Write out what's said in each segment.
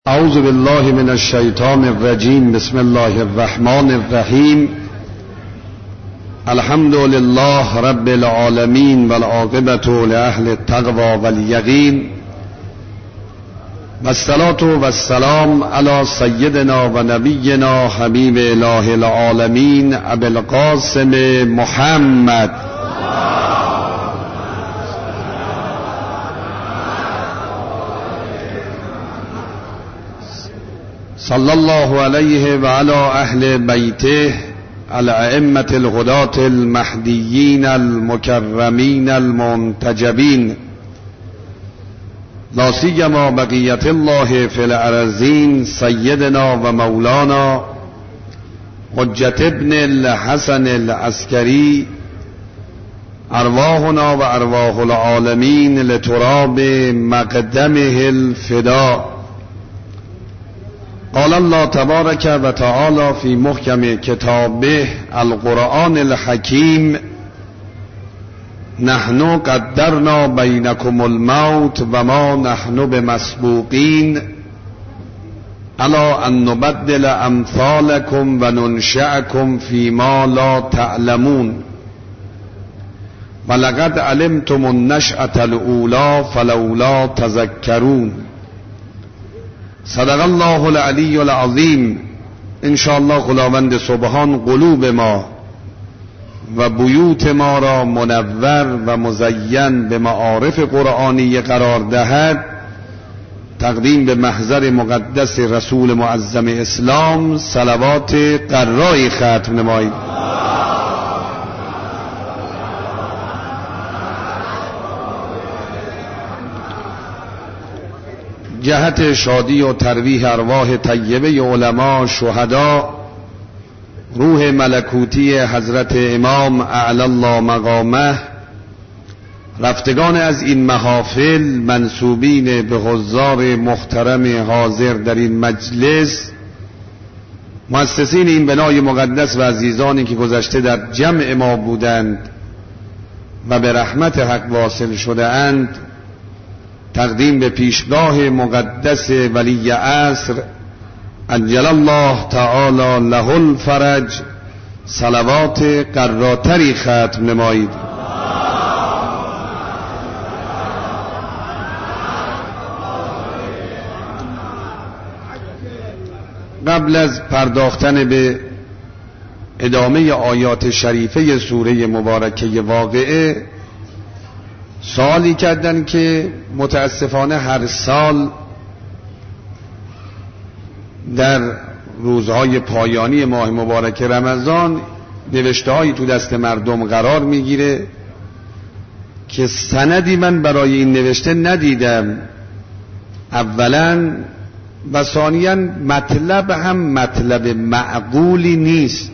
اعوذ بالله من الشیطان الرجیم. بسم الله الرحمن الرحیم. الحمد لله رب العالمین والعاقبة لأهل التقوى والیقین والصلاة والسلام علی سیدنا و نبینا حبیب اله العالمین ابی القاسم محمد صلی الله علیه و علی اهل بیته الائمة الهداة المهدیین المکرمین المنتجبین لا سیما بقیة الله فی الارضین سیدنا و مولانا حجة ابن الحسن العسکری ارواحنا و ارواح العالمین لتراب مقدمه الفداء. قال الله تبارک و تعالی فی محکم کتابه القرآن الحکیم نحن قدرنا بینکم الموت و ما نحن بمسبوقین الی ان نبدل امثالکم و ننشئکم فیما لا تعلمون ولقد علمتم النشأة الاولی فلولا تذکرون. صدق الله العلی العظیم. انشاءالله خداوند سبحان قلوب ما و بیوت ما را منور و مزین به معارف قرآنی قرار دهد. تقدیم به محضر مقدس رسول معظم اسلام صلوات قرای ختم نمایید. جهت شادی و ترویح ارواح طیبه علما شهدا، روح ملکوتی حضرت امام اعلی الله مقامه، رفتگان از این محافل منسوبین به حضار محترم حاضر در این مجلس، مؤسسین این بنای مقدس و عزیزانی که گذشته در جمع ما بودند و به رحمت حق واصل شده اند، تقدیم به پیشگاه مقدس ولی عصر عجل الله تعالی له الفرج صلوات قراتری ختم نمایید. قبل از پرداختن به ادامه آیات شریفه سوره مبارکه واقعه، سوالی کردن که متاسفانه هر سال در روزهای پایانی ماه مبارک رمضان نوشته‌هایی تو دست مردم قرار میگیره که سندی من برای این نوشته ندیدم اولا، و ثانیاً مطلب هم مطلب معقولی نیست.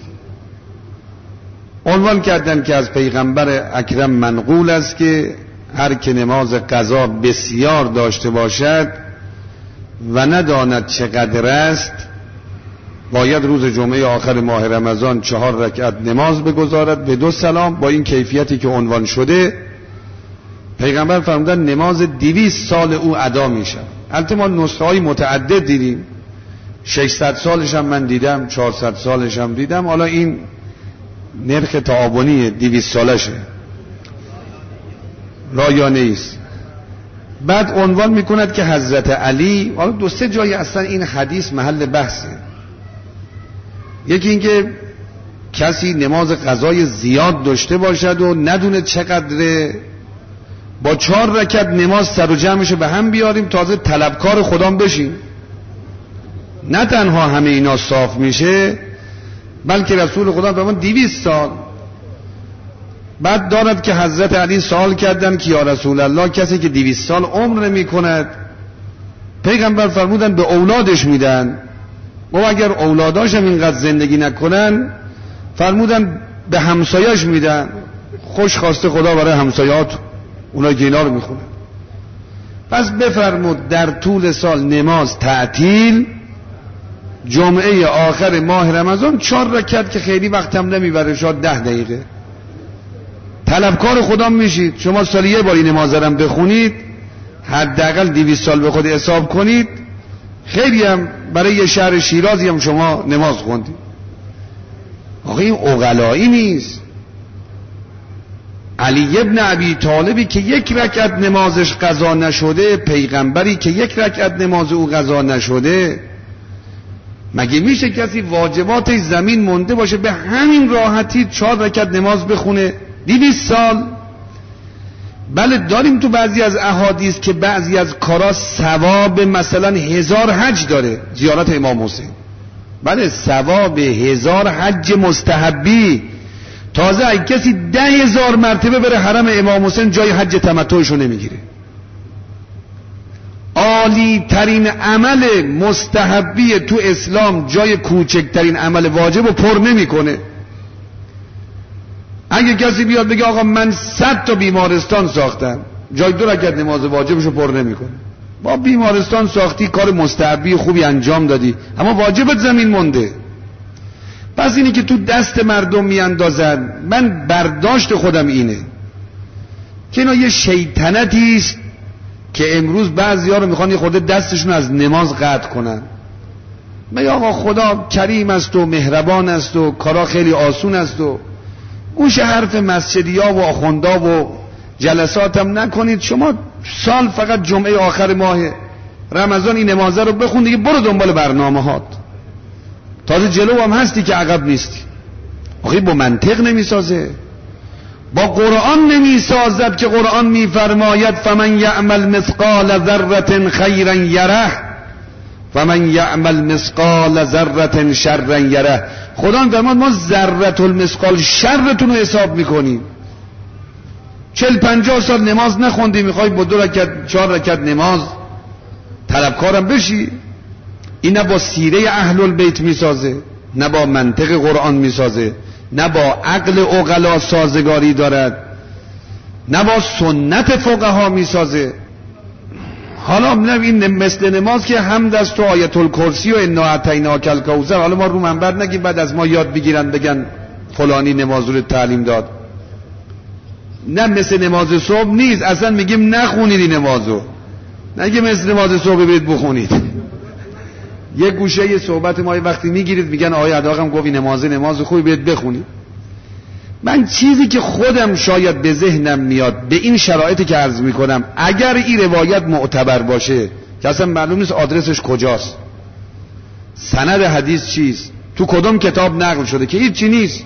عنوان کردن که از پیغمبر اکرم منقول است که هر که نماز قضا بسیار داشته باشد و نداند چقدر است، باید روز جمعه آخر ماه رمضان 4 رکعت نماز بگذارد به 2 سلام. با این کیفیتی که عنوان شده، پیغمبر فرمودن نماز 200 سال او ادا میشه. البته ما نسخه های متعدد دیدیم، 600 سالش هم من دیدم، 400 سالش هم دیدم. حالا این نرخ تعاونی 200 سالشه رایانه ایست. بعد عنوان میکند که حضرت علی، حالا 2-3 جای اصلا این حدیث محل بحثه. یکی این که کسی نماز قضای زیاد داشته باشد و ندونه چقدره، با 4 رکعت نماز سر و جمعشو به هم بیاریم، تازه طلبکار خدام بشیم. نه تنها همه اینا صاف میشه، بلکه رسول خدا فرمود 200 سال. بعد دارد که حضرت علی سوال کردن که یا رسول الله، کسی که 200 سال عمر نمی کند، پیغمبر فرمودن به اولادش میدن، و اگر اولاداش هم اینقدر زندگی نکنن، فرمودن به همسایه‌اش میدن. خوش خواسته خدا برای همسایه‌ات، اونایی که اینا رو میخونن. پس بفرمود در طول سال نماز تعطیل، جمعه آخر ماه رمضان 4 رکعت که خیلی وقت هم نمیبره، شاید 10 دقیقه، طلبکار خدا میشید. شما سالی 1 بار این نماز رو بخونید، حداقل 200 سال به خود حساب کنید، خیلی هم برای یه شهر شیرازی هم شما نماز خوندید. آخه این عقلایی نیست. علی ابن ابی طالبی که یک رکعت نمازش قضا نشده، پیغمبری که یک رکعت نماز او قضا نشده، مگه میشه کسی واجبات زمین مونده باشه به همین راحتی 4 رکعت نماز بخونه 200 سال؟ بله داریم تو بعضی از احادیث که بعضی از کارا ثواب مثلا 1000 حج داره، زیارت امام حسین، بله ثواب 1000 حج مستحبی. تازه اگه کسی 10,000 مرتبه بره حرم امام حسین جای حج تمتعشو نمیگیره. عالی ترین عمل مستحبی تو اسلام جای کوچکترین عمل واجب رو پر نمیکنه. اگه کسی بیاد بگه آقا من 100 تا بیمارستان ساختم، جای 2 رکعت نماز واجبشو پر نمیکنه. با بیمارستان ساختی، کار مستحبی خوبی انجام دادی، اما واجبت زمین مونده. پس اینی که تو دست مردم میاندازن، من برداشت خودم اینه که اینا یه شیطنتی است که امروز بعضی‌ها رو میخوان یه خورده دستشون از نماز قطع کنن. میگه آقا خدا کریم است و مهربان است و کارا خیلی آسون است و گوش حرف مسجدیا و آخوندا و جلسات هم نکنید. شما سال فقط جمعه آخر ماه رمضان این نمازه رو بخون دیگه، برو دنبال برنامه هات. تازه جلو هم هستی که عقب نیستی. آخه با منطق نمیسازه، با قرآن نمیسازد که قرآن میفرماید فمن یعمل مثقال ذره خیرا یره فمن یعمل مثقال ذره شرا یره. خدا میفرماد ما ذره المثقال شرتون رو حساب میکنیم. 40-50 سال نماز نخوندی، میخوای با 2 رکعت 4 رکعت نماز طلبکارم بشی؟ این نه با سیره اهل البیت میسازه، نه با منطق قرآن میسازه، نه با عقل عقلا سازگاری دارد، نه با سنت فقها میسازه. حالا این مثل نماز که حمد است و آیت الکرسی و انا اعطیناک الکوثر، حالا ما رو منبر نگیم بعد از ما یاد بگیرن بگن فلانی نماز رو تعلیم داد. نه مثل نماز صبح نیست، اصلا میگیم نخونید این نمازو، نگه مثل نماز صبح برید بخونید. یه گوشه یه صحبت ما وقتی میگیرید میگن آقای اداقم گفت این نماز خوبی برید بخونید. من چیزی که خودم شاید به ذهنم میاد به این شرایطی که عرض میکنم، اگر این روایت معتبر باشه که اصلا معلوم نیست آدرسش کجاست، سند حدیث چیست، تو کدوم کتاب نقل شده که هیچ چی نیست،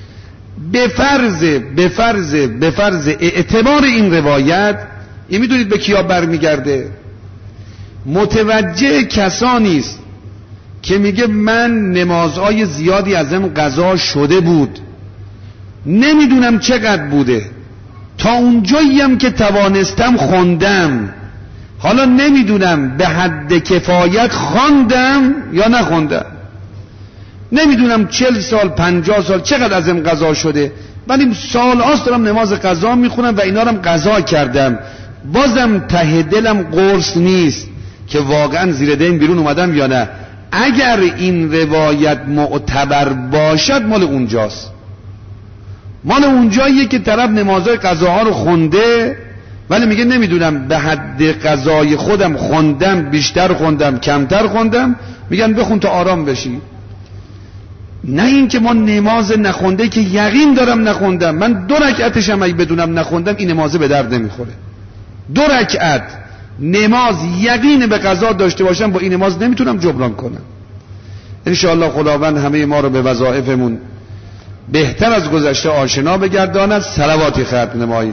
به فرض اعتبار این روایت، این میدونید به کیا برمیگرده؟ متوجه کسانی است که میگه من نمازهای زیادی ازم قضا شده بود، نمیدونم چقدر بوده، تا اونجایی هم که توانستم خوندم، حالا نمیدونم به حد کفایت خواندم یا نخوندم، نمیدونم 40 سال 50 سال چقدر ازم قضا شده، ولی سال هاست دارم نماز قضا میخونم و اینا رو قضا کردم، بازم ته دلم قرص نیست که واقعا زیر دین بیرون اومدم یا نه. اگر این روایت معتبر باشد مال اونجاست، مال اونجاییه که طرف نمازهای قضاها رو خونده ولی میگه نمیدونم به حد قضای خودم خوندم، بیشتر خوندم کمتر خوندم، میگن بخون تا آرام بشی. نه این که ما نماز نخونده که یقین دارم نخوندم، من 2 رکعتش هم اگه بدونم نخوندم این نمازه به درد نمیخوره. 2 رکعت نماز یقین به قضا داشته باشم با این نماز نمیتونم جبران کنم. انشاءالله خداوند همه ما رو به وظایفمون بهتر از گذشته آشنا بگرداند. صلواتی ختم نمایید.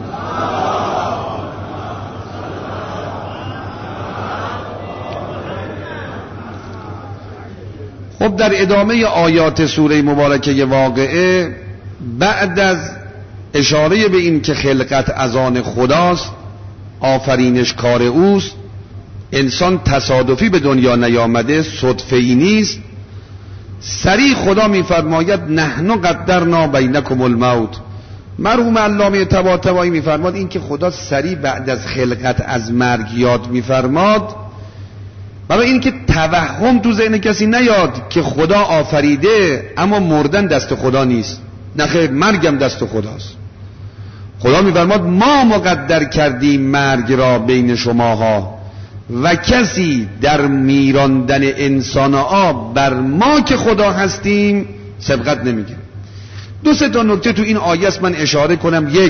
خب در ادامه آیات سوره مبارکه واقعه، بعد از اشاره به این که خلقت از آن خداست، آفرینش کار اوست، انسان تصادفی به دنیا نیامده، صدفه‌ای نیست، سریع خدا میفرماید نحن قدرنا بینکم الموت. مرحوم علامه طباطبایی میفرماد این که خدا سریع بعد از خلقت از مرگ یاد میفرماد برای این که توهم تو ذهن کسی نیاد که خدا آفریده اما مردن دست خدا نیست، نه خیر مرگم دست خداست. خدا میفرماد ما مقدر کردیم مرگ را بین شماها، و کسی در میراندن انسان آب بر ما که خدا هستیم سبقت نمیگیره. 2-3 تا نکته تو این آیه است من اشاره کنم. یک،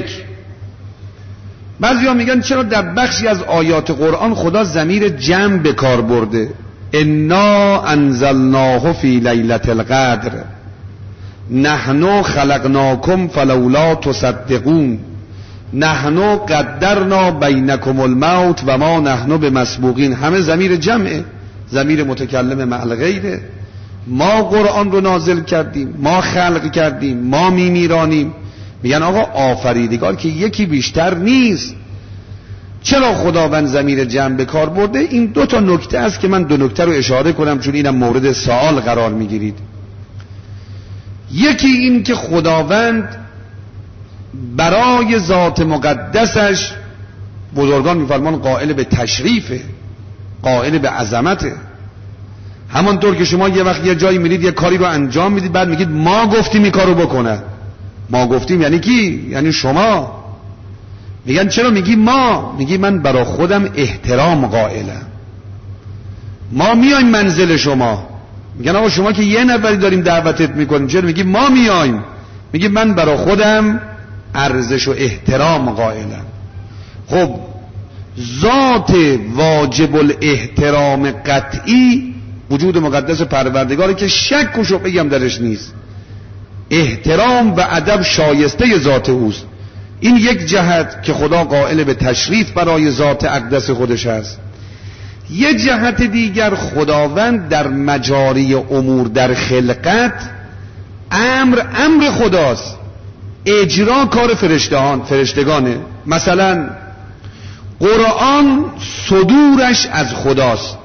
بعضیا میگن چرا در بخشی از آیات قرآن خدا ضمیر جمع به کار برده؟ انا انزلناه فی لیلة القدر نحن خلقناکم فلولا تصدقون نحن قدرنا بینکم الموت و ما نحن بمسبوقین. همه ضمیر جمعه، ضمیر متکلم مع الغیره. ما قرآن رو نازل کردیم، ما خلق کردیم، ما میمیرانیم. میگن آقا آفریدگار که یکی بیشتر نیست، چرا خداوند ضمیر جمع به کار برده؟ این 2 تا نکته است که من 2 نکته رو اشاره کنم چون اینم مورد سوال قرار میگیرید. یکی این که خداوند برای ذات مقدسش، بزرگان میفرمان قائل به تشریفه، قائل به عظمته. همانطور که شما یه وقت یه جایی میرید یه کاری رو انجام میدید، بعد میگید ما گفتیم این کارو بکنه. ما گفتیم یعنی کی؟ یعنی شما. میگن چرا میگی ما؟ میگی من برای خودم احترام قائلم. ما میایم منزل شما. میگن آقا شما که یه نفری داریم دعوتت میکنیم، چرا میگی ما میایم؟ میگی من برای خودم ارزش و احترام قائلم. خب ذات واجب الاحترام قطعی وجود مقدس پروردگاره که شک و شبهه‌ای هم درش نیست. احترام و ادب شایسته ذات اوست. این یک جهت که خدا قائل به تشریف برای ذات اقدس خودش هست. یه جهت دیگر خداوند در مجاری امور در خلقت امر خداست، اجرا کار فرشتگانه. مثلا قرآن صدورش از خداست،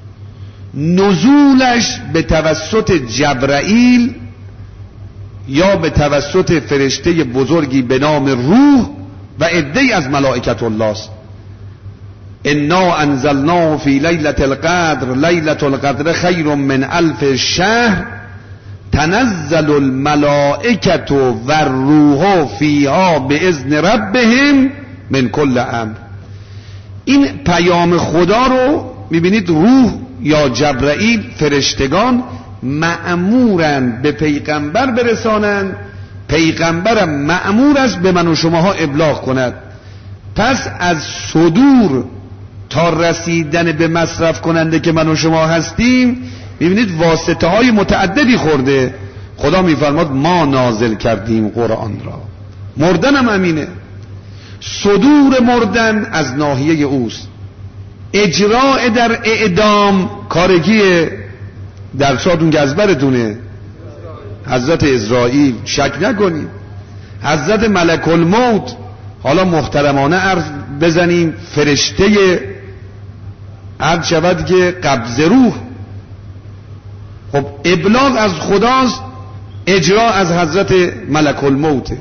نزولش به توسط جبرائیل یا به توسط فرشته بزرگی به نام روح و عده‌ای از ملائکت الله است. انا انزلناه فی لیلة القدر لیلة القدر خیر من 1000 شهر تنزل الملائکة و الروح فیها باذن ربهم من کل امر. این پیام خدا رو میبینید روح یا جبرائیل فرشتگان مأمورن به پیغمبر برسانن، پیغمبرم مأمور است به من و شماها ابلاغ کند. پس از صدور تا رسیدن به مصرف کننده که من و شما هستیم میبینید واسطه های متعددی خورده. خدا میفرماد ما نازل کردیم قرآن را. مردن هم امینه، صدور مردن از ناحیه اوست، اجراء در اعدام کارگی در شادون گزبرتونه حضرت اسرائیل، شک نکنید. حضرت ملک الموت، حالا محترمانه عرض بزنیم فرشته عرض شود که قبض روح، خب ابلاغ از خداست، اجرا از حضرت ملک الموت.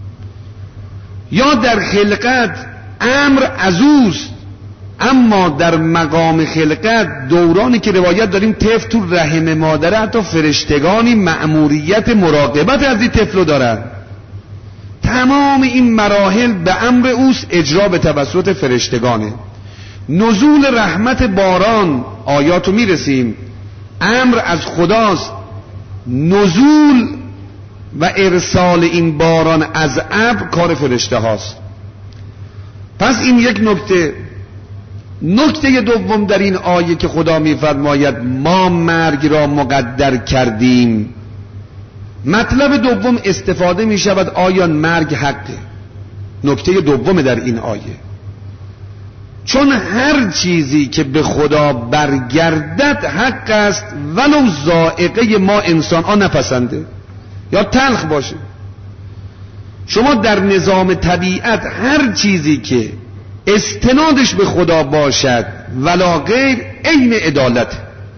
یا در خلقت امر از اوست، اما در مقام خلقت دورانی که روایت داریم طفل تو رحم مادره حتی فرشتگانی مأموریت مراقبت از این طفل دارن. تمام این مراحل به امر اوست، اجرا به توسط فرشتگانه. نزول رحمت باران آیاتو میرسیم، امر از خداست، نزول و ارسال این باران از ابر کار فرشته هاست. پس این یک نکته. نکته دوم در این آیه که خدا میفرماید ما مرگ را مقدر کردیم، مطلب دوم استفاده می شود آیا مرگ حقه؟ نکته دوم در این آیه، چون هر چیزی که به خدا برگردد حق است ولو ذائقه ما انسان ها نپسنده یا تلخ باشه. شما در نظام طبیعت هر چیزی که استنادش به خدا باشد ولا غیر عین عدالت.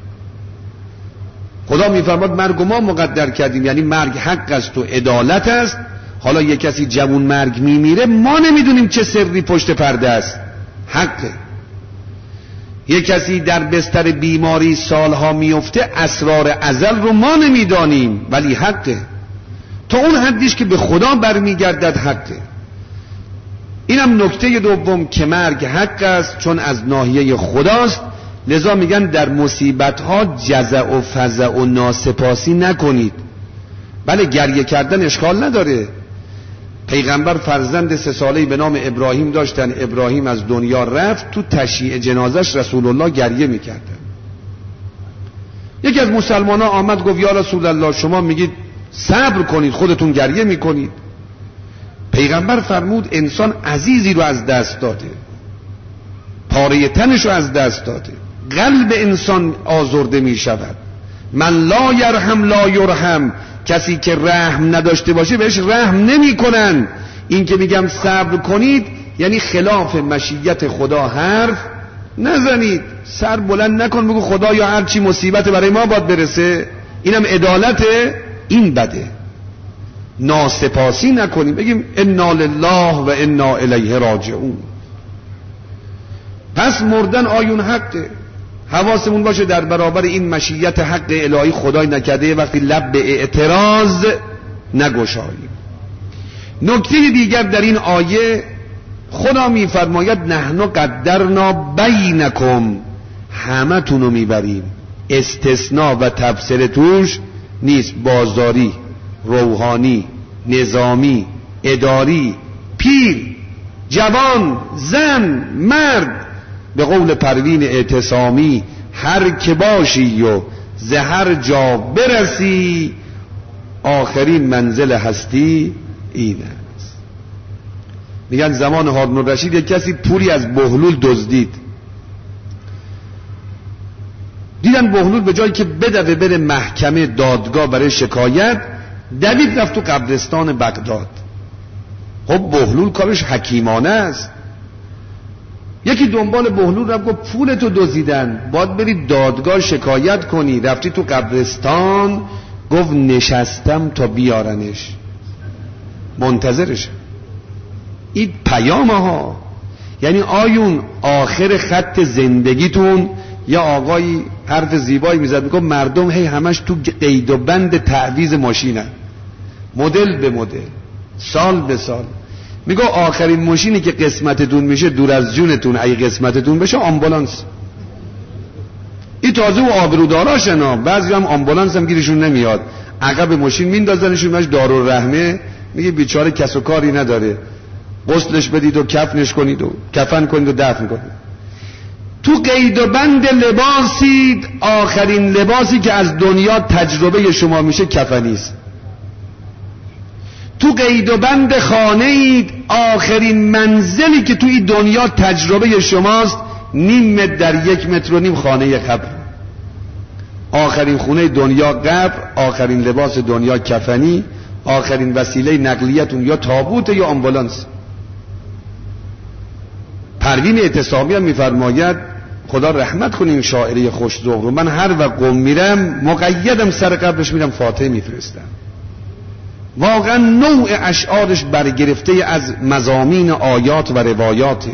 خدا میفرماد مرگ ما مقدر کردیم، یعنی مرگ حق است و عدالت است. حالا یک کسی جوون مرگ میمیره، ما نمیدونیم چه سری پشت پرده است، حقه. یک کسی در بستر بیماری سالها میفته، اسرار ازل رو ما نمیدانیم ولی حقه. تا اون حدیش که به خدا برمیگردد حقه. اینم نکته دوم که مرگ حق است، چون از ناحیه خداست. لذا میگن در مصیبت ها جزع و فزع و ناسپاسی نکنید. بله گریه کردن اشکال نداره. پیغمبر فرزند 3 ساله‌ای به نام ابراهیم داشتن، ابراهیم از دنیا رفت، تو تشییع جنازش رسول الله گریه میکردن. یکی از مسلمان ها آمد گفت یا رسول الله شما میگید صبر کنید، خودتون گریه میکنید. پیغمبر فرمود انسان عزیزی رو از دست داده، پاره تنش رو از دست داده، قلب انسان آزرده میشود. من لا یرحم لا یرحم، کسی که رحم نداشته باشه بهش رحم نمی کنن. این که میگم صبر کنید یعنی خلاف مشیت خدا حرف نزنید، سر بلند نکن بگو خدا یا هر چی مصیبت برای ما باید برسه، اینم عدالته، این بده. ناسپاسی نکنیم، بگیم انا لله و انا الیه راجعون. پس مردن آیون حقه، حواسمون باشه در برابر این مشیت حق الهی خدای نکرده وقتی لب به اعتراض نگشاییم. نکته دیگر در این آیه خدا میفرماید نحن قدرنا بینکم، همه تونو میبریم، استثناء و تبصره توش نیست. بازاری، روحانی، نظامی، اداری، پیر، جوان، زن، مرد، به قول پروین اعتصامی هر که باشی و زهر جا برسی، آخرین منزل هستی این است. میگن زمان هارون الرشید یک کسی پولی از بهلول دزدید، دیدن بهلول به جایی که بدوه بره محکمه دادگاه برای شکایت، دوید رفت تو قبرستان بغداد. خب بهلول کارش حکیمانه است. یکی دنبال بهلول رفت گفت پولتو دزدیدن، باید بری دادگاه شکایت کنی. رفتی تو قبرستان، گفت نشستم تا بیارنش، منتظرش. این پیام ها، یعنی آیون آخر خط زندگیتون. یا آقایی حرف زیبایی میزد، میگه مردم هی همش تو قید و بند تعویض ماشینن، مدل به مدل، سال به سال. میگه آخرین ماشینی که قسمتتون میشه دور از جونتون، اگه قسمتتون بشه آمبولانس. این تازه و آبروداراشنا، بعضی هم آمبولانس هم گیرشون نمیاد، عقب ماشین میندازنشون، ماش دارالرحمه. میگه بیچاره کس و کاری نداره، غسلش بدید و کفنش کنید و کفن کنید و دفن کنید. تو قید و بند لباسید، آخرین لباسی که از دنیا تجربه شما میشه کفنیست. تو قید و بند خانه اید، آخرین منزلی که توی دنیا تجربه شماست 0.5 متر در 1.5 متر خانه قبر. آخرین خونه دنیا قبر، آخرین لباس دنیا کفنی، آخرین وسیله نقلیتون یا تابوت یا آمبولانس. پروین اعتصامی هم میفرماید خدا رحمت کنه این شاعری خوش ذوق رو، من هر وقت قم میرم مقیدم سر قبرش میرم فاتحه میفرستم. واقعا نوع اشعارش برگرفته از مضامین آیات و روایاته.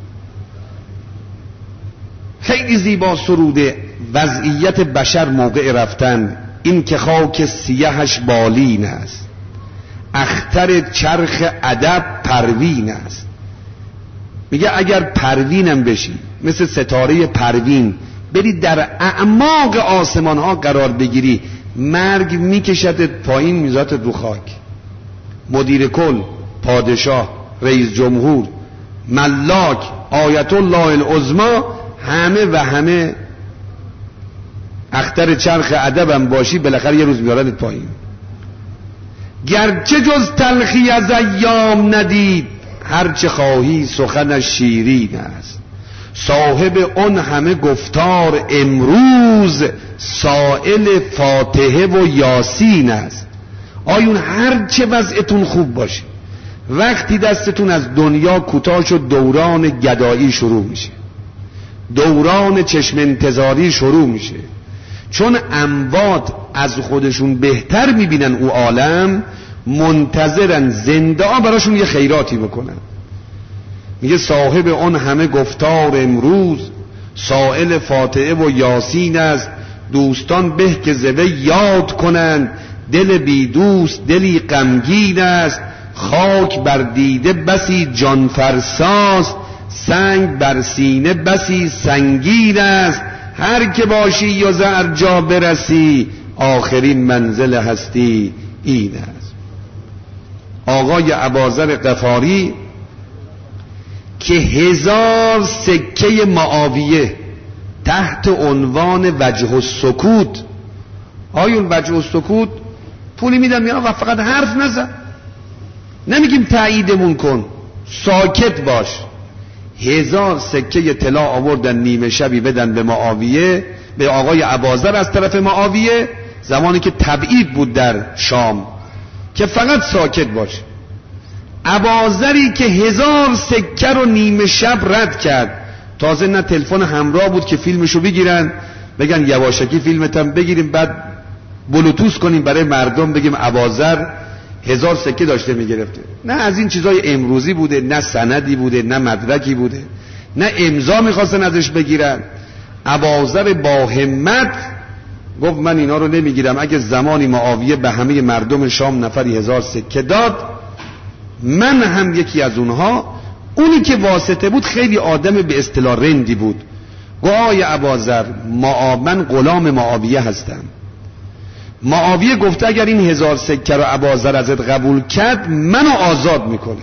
خیلی زیبا سروده. وضعیت بشر موقع رفتن، این که خاک سیهش بالین است، اختر چرخ ادب پروین است. میگه اگر پروینم بشی، مثل ستاره پروین بری در اعماق آسمان ها قرار بگیری، مرگ میکشدت پایین، میذاتت رو خاک. مدیر کل، پادشاه، رئیس جمهور، ملاک، آیت الله العظمی، همه و همه اختر چرخ ادبم باشی، بالاخره یه روز میارنت پایین. گرچه جز تلخی از ایام ندید، هرچه خواهی سخنش شیرین است. صاحب اون همه گفتار امروز، سائل فاتحه و یاسین است. آیون هرچه وضعتون خوب باشه، وقتی دستتون از دنیا کوتاه شد، دوران گدایی شروع میشه، دوران چشم انتظاری شروع میشه. چون اموات از خودشون بهتر میبینن او عالم، منتظرن زنده ها براشون یه خیراتی بکنن. میگه صاحب اون همه گفتار امروز، سائل فاتحه و یاسین است. دوستان به که زوه یاد کنند، دل بی دوست دلی غمگین است. خاک بر دیده بسی جان فرساست، سنگ بر سینه بسی سنگین است، هر که باشی یا زر جا برسی، آخرین منزل هستی این است. آقای اباذر غفاری که 1000 سکه معاویه تحت عنوان وجه السکوت، آیون وجه السکوت پولی میدم یا فقط حرف نزن، نمیگیم تاییدمون کن، ساکت باش. 1000 سکه طلا آوردن نیمه شبی بدن به معاویه، به آقای اباذر از طرف معاویه، زمانی که تبعید بود در شام، که فقط ساکت باش. اباذری که 1000 سکه رو نیمه شب رد کرد، تازه نه تلفن همراه بود که فیلمشو بگیرن بگن یواشکی فیلمتم بگیریم بعد بلوتوث کنیم برای مردم بگیم اباذر 1000 سکه داشته میگرفته. نه از این چیزای امروزی بوده، نه سندی بوده، نه مدرکی بوده، نه امضا میخواستن ازش بگیرن. اباذر با همت گفت من اینا رو نمیگیرم، اگه زمانی معاویه به همه مردم شام نفری 1000 سکه داد، من هم یکی از اونها. اونی که واسطه بود خیلی آدم به اصطلاح رندی بود. گفت آقای اباذر من غلام معاویه هستم. معاویه گفته اگر این 1000 سکه رو اباذر ازت قبول کرد منو آزاد میکنه،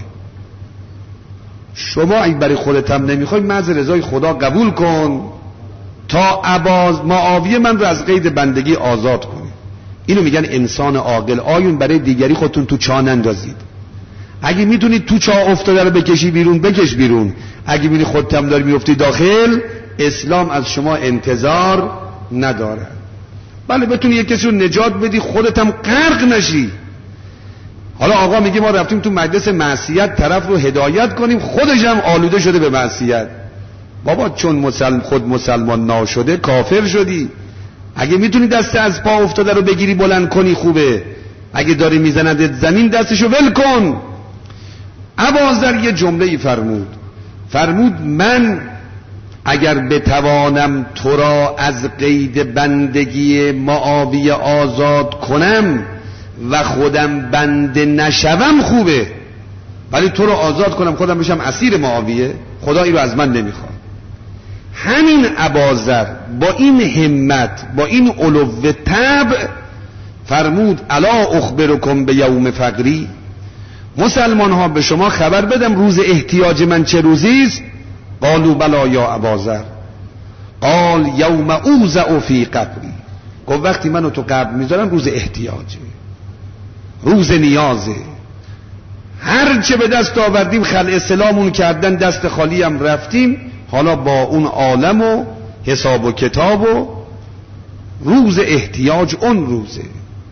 شما اگه برای خودت هم نمیخوای محض رضای خدا قبول کن تا معاویه من رو از قید بندگی آزاد کنه. اینو میگن انسان عاقل. آیون برای دیگری خودتون تو چاه نندازید. اگه میتونید تو چاه افتاده رو بکشی بیرون بکش بیرون، اگه میبینی خودت هم داری میفتی داخل، اسلام از شما انتظار نداره. بله بتونی یک کسی رو نجات بدی، خودت هم غرق نشی. حالا آقا میگه ما رفتیم تو مجلس معصیت طرف رو هدایت کنیم، خودش هم آلوده شده به معصیت. بابا چون خود مسلمان ناشده کافر شدی. اگه میتونی دست از پا افتاده رو بگیری بلند کنی خوبه، اگه داری میزندت زمین دستشو ول کن. اباذر یه جمله‌ای فرمود من اگر بتوانم تو را از قید بندگی معاویه آزاد کنم و خودم بنده نشوم خوبه، ولی تو رو آزاد کنم خودم بشم اسیر معاویه، خدا این رو از من نمیخواد. همین اباذر با این همت، با این علو طبع فرمود الا اخبرکم به یوم فقری، مسلمان ها به شما خبر بدم روز احتیاج من چه روزیست؟ قالوا بلا یا اباذر قال یوم اوضع فی قبری. گفت وقتی منو تو قبر میذارن روز احتیاجه، روز نیازه، هر چه به دست آوردیم خلع سلامون کردن، دست خالی هم رفتیم، حالا با اون عالم و حساب و کتاب و روز احتیاج اون روزه.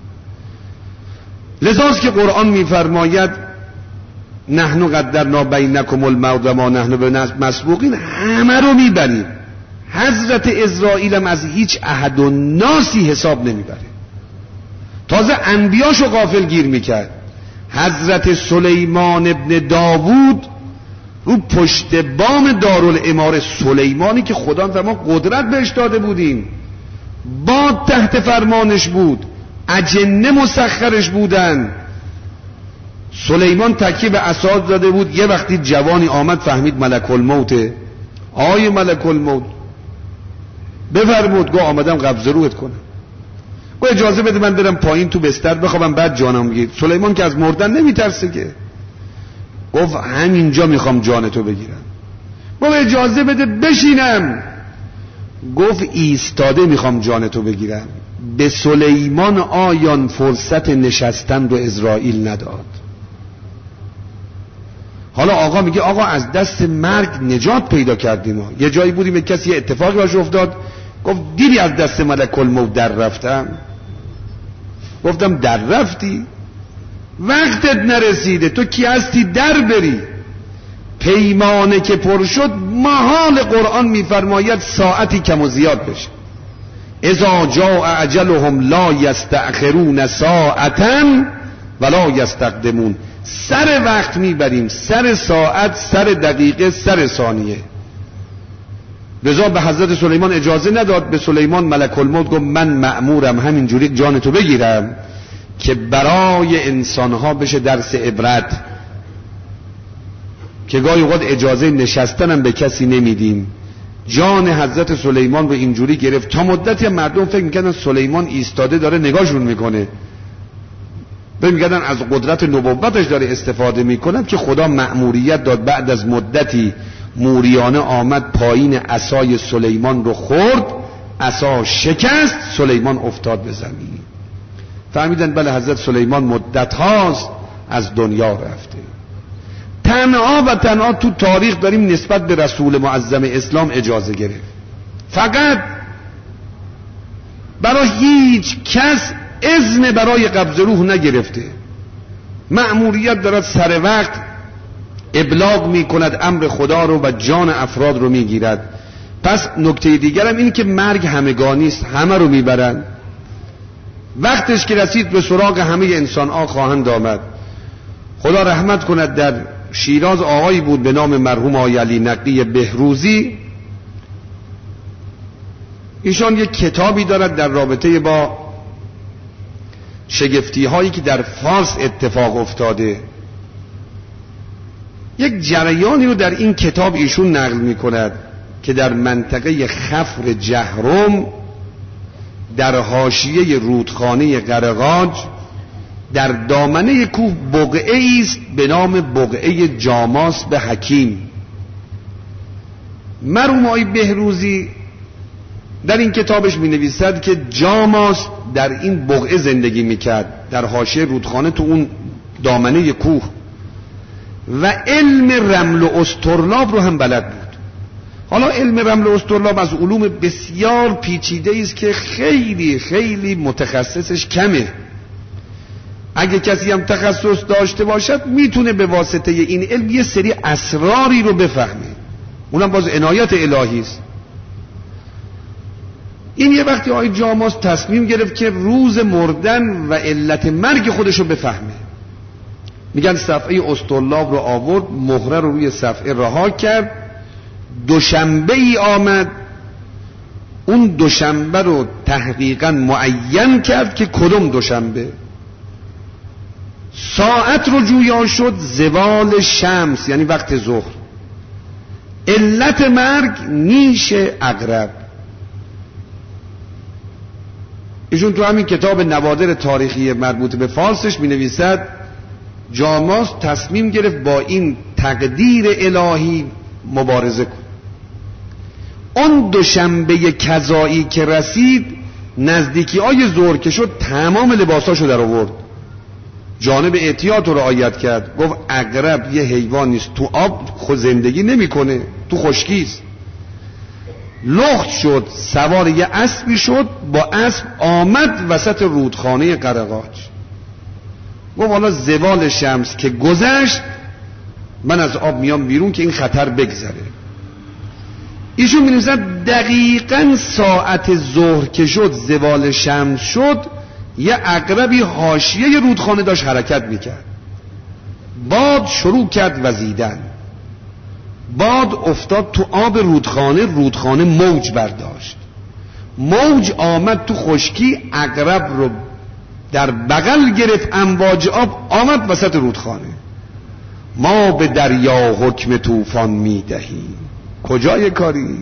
لذاست که قرآن میفرماید نحن قدرنا بینکم الموت و ما نحن بمسبوقین، همه رو میبریم. حضرت اسرائیل هم از هیچ احد و ناسی حساب نمیبره، تازه انبیاشو غافل گیر میکرد. حضرت سلیمان ابن داوود رو پشت بام دارالاماره، سلیمانی که خدا فرمان قدرت بهش داده بودیم، باد تحت فرمانش بود، اجنه مسخرش بودن، سلیمان تکیه به عصا داده بود. یه وقتی جوانی آمد فهمید ملک الموته، آی ملک الموت بفرمود. گفت آمدم قبض روحت کنم. گفت اجازه بده من برم پایین تو بستر بخوابم بعد جانم بگیر. سلیمان که از مردن نمیترسه که. گفت همینجا میخوام جانتو بگیرم. گفت اجازه بده بشینم. گفت ایستاده میخوام جانتو بگیرم. به سلیمان آیان فرصت نشستن رو اسرائیل نداد. حالا آقا میگه آقا از دست مرگ نجات پیدا کردیم ما. یه جایی بودیم یک کسی اتفاقی باش افتاد، گفت دیدی از دست ملک الموت در رفتم؟ گفتم در رفتی؟ وقتت نرسیده، تو کی هستی در بری؟ پیمانه که پر شد محال قرآن میفرماید ساعتی کم و زیاد بشه. اذا جاء اجلهم لا یستأخرون ساعتا ولا یستقدمون. سر وقت میبریم، سر ساعت، سر دقیقه، سر ثانیه. لذا به حضرت سلیمان اجازه نداد. به سلیمان ملک الموت گفت من مأمورم همینجوری جانتو بگیرم که برای انسانها بشه درس عبرت. که گاهی اوقات اجازه نشستنم به کسی نمیدیم. جان حضرت سلیمان رو اینجوری گرفت تا مدتی مردم فکر میکردن سلیمان ایستاده داره نگاهشون میکنه، فکر میکردن از قدرت نبوتش داره استفاده میکنن، که خدا مأموریت داد بعد از مدتی موریانه آمد پایین عصای سلیمان رو خورد، عصا شکست، سلیمان افتاد به زمین. فهمیدن بله حضرت سلیمان مدت هاست از دنیا رفته. تنها و تنها تو تاریخ داریم نسبت به رسول معظم اسلام اجازه گرفت، فقط برای هیچ کس اذن برای قبض روح نگرفته. مأموریت دارد سر وقت ابلاغ میکند امر خدا رو و جان افراد رو میگیرد. پس نکته دیگرم اینه که مرگ همگانی است، همه رو میبرن. وقتش که رسید به سراغ همه انسان ها خواهند آمد. خدا رحمت کند، در شیراز آقایی بود به نام مرحوم آقای علی نقی بهروزی. ایشان یک کتابی دارد در رابطه با شگفتی هایی که در فارس اتفاق افتاده. یک جریانی رو در این کتاب ایشون نقل می کند که در منطقه خفر جهرم در حاشیه رودخانه قرقاج در دامنه کوه بقعه است به نام بقعه جاماس به حکیم. مرحوم آقای بهروزی در این کتابش می نویسد که جاماس در این بقعه زندگی می کرد، در حاشیه رودخانه تو اون دامنه کوه، و علم رمل و استرلاب رو هم بلد بود. حالا علم رمل و استرلاب از علوم بسیار پیچیده است که خیلی خیلی متخصصش کمه. اگه کسی هم تخصص داشته باشد میتونه به واسطه این علم یه سری اسراری رو بفهمه، اونم باز عنایت الهی است. این یه وقتی آقای جاماس تصمیم گرفت که روز مردن و علت مرگ خودش رو بفهمه. میگن صفحه استرلاب رو آورد، مهره رو روی صفحه رها کرد، دوشنبه ای آمد، اون دوشنبه رو تحقیقا معین کرد که کدوم دوشنبه. ساعت رو جویا شد زوال شمس، یعنی وقت ظهر. علت مرگ نیش عقرب. ایشون تو همین کتاب نوادر تاریخی مربوط به فارسش می نویسد جاماس تصمیم گرفت با این تقدیر الهی مبارزه کن. اون دوشنبه کذایی که رسید، نزدیکی های ظهر که شد، تمام لباساشو در آورد، جانب احتیاط رو رعایت کرد. گفت عقرب یه حیوان نیست، تو آب خود زندگی نمیکنه، تو خشکیست. لخت شد، سوار یه اسبی شد، با اسب آمد وسط رودخانه قرقاج. گفت حالا زوال شمس که گذشت، من از آب میام بیرون که این خطر بگذره. ایشون می‌نویسد دقیقاً ساعت ظهر که شد، زوال شمس شد، یه عقربی حاشیه رودخانه داشت حرکت میکرد. باد شروع کرد وزیدن، باد افتاد تو آب رودخانه، رودخانه موج برداشت، موج آمد تو خشکی، عقرب رو در بغل گرفت، امواج آب آمد وسط رودخانه. ما به دریا حکم طوفان میدهیم. کجای کاری؟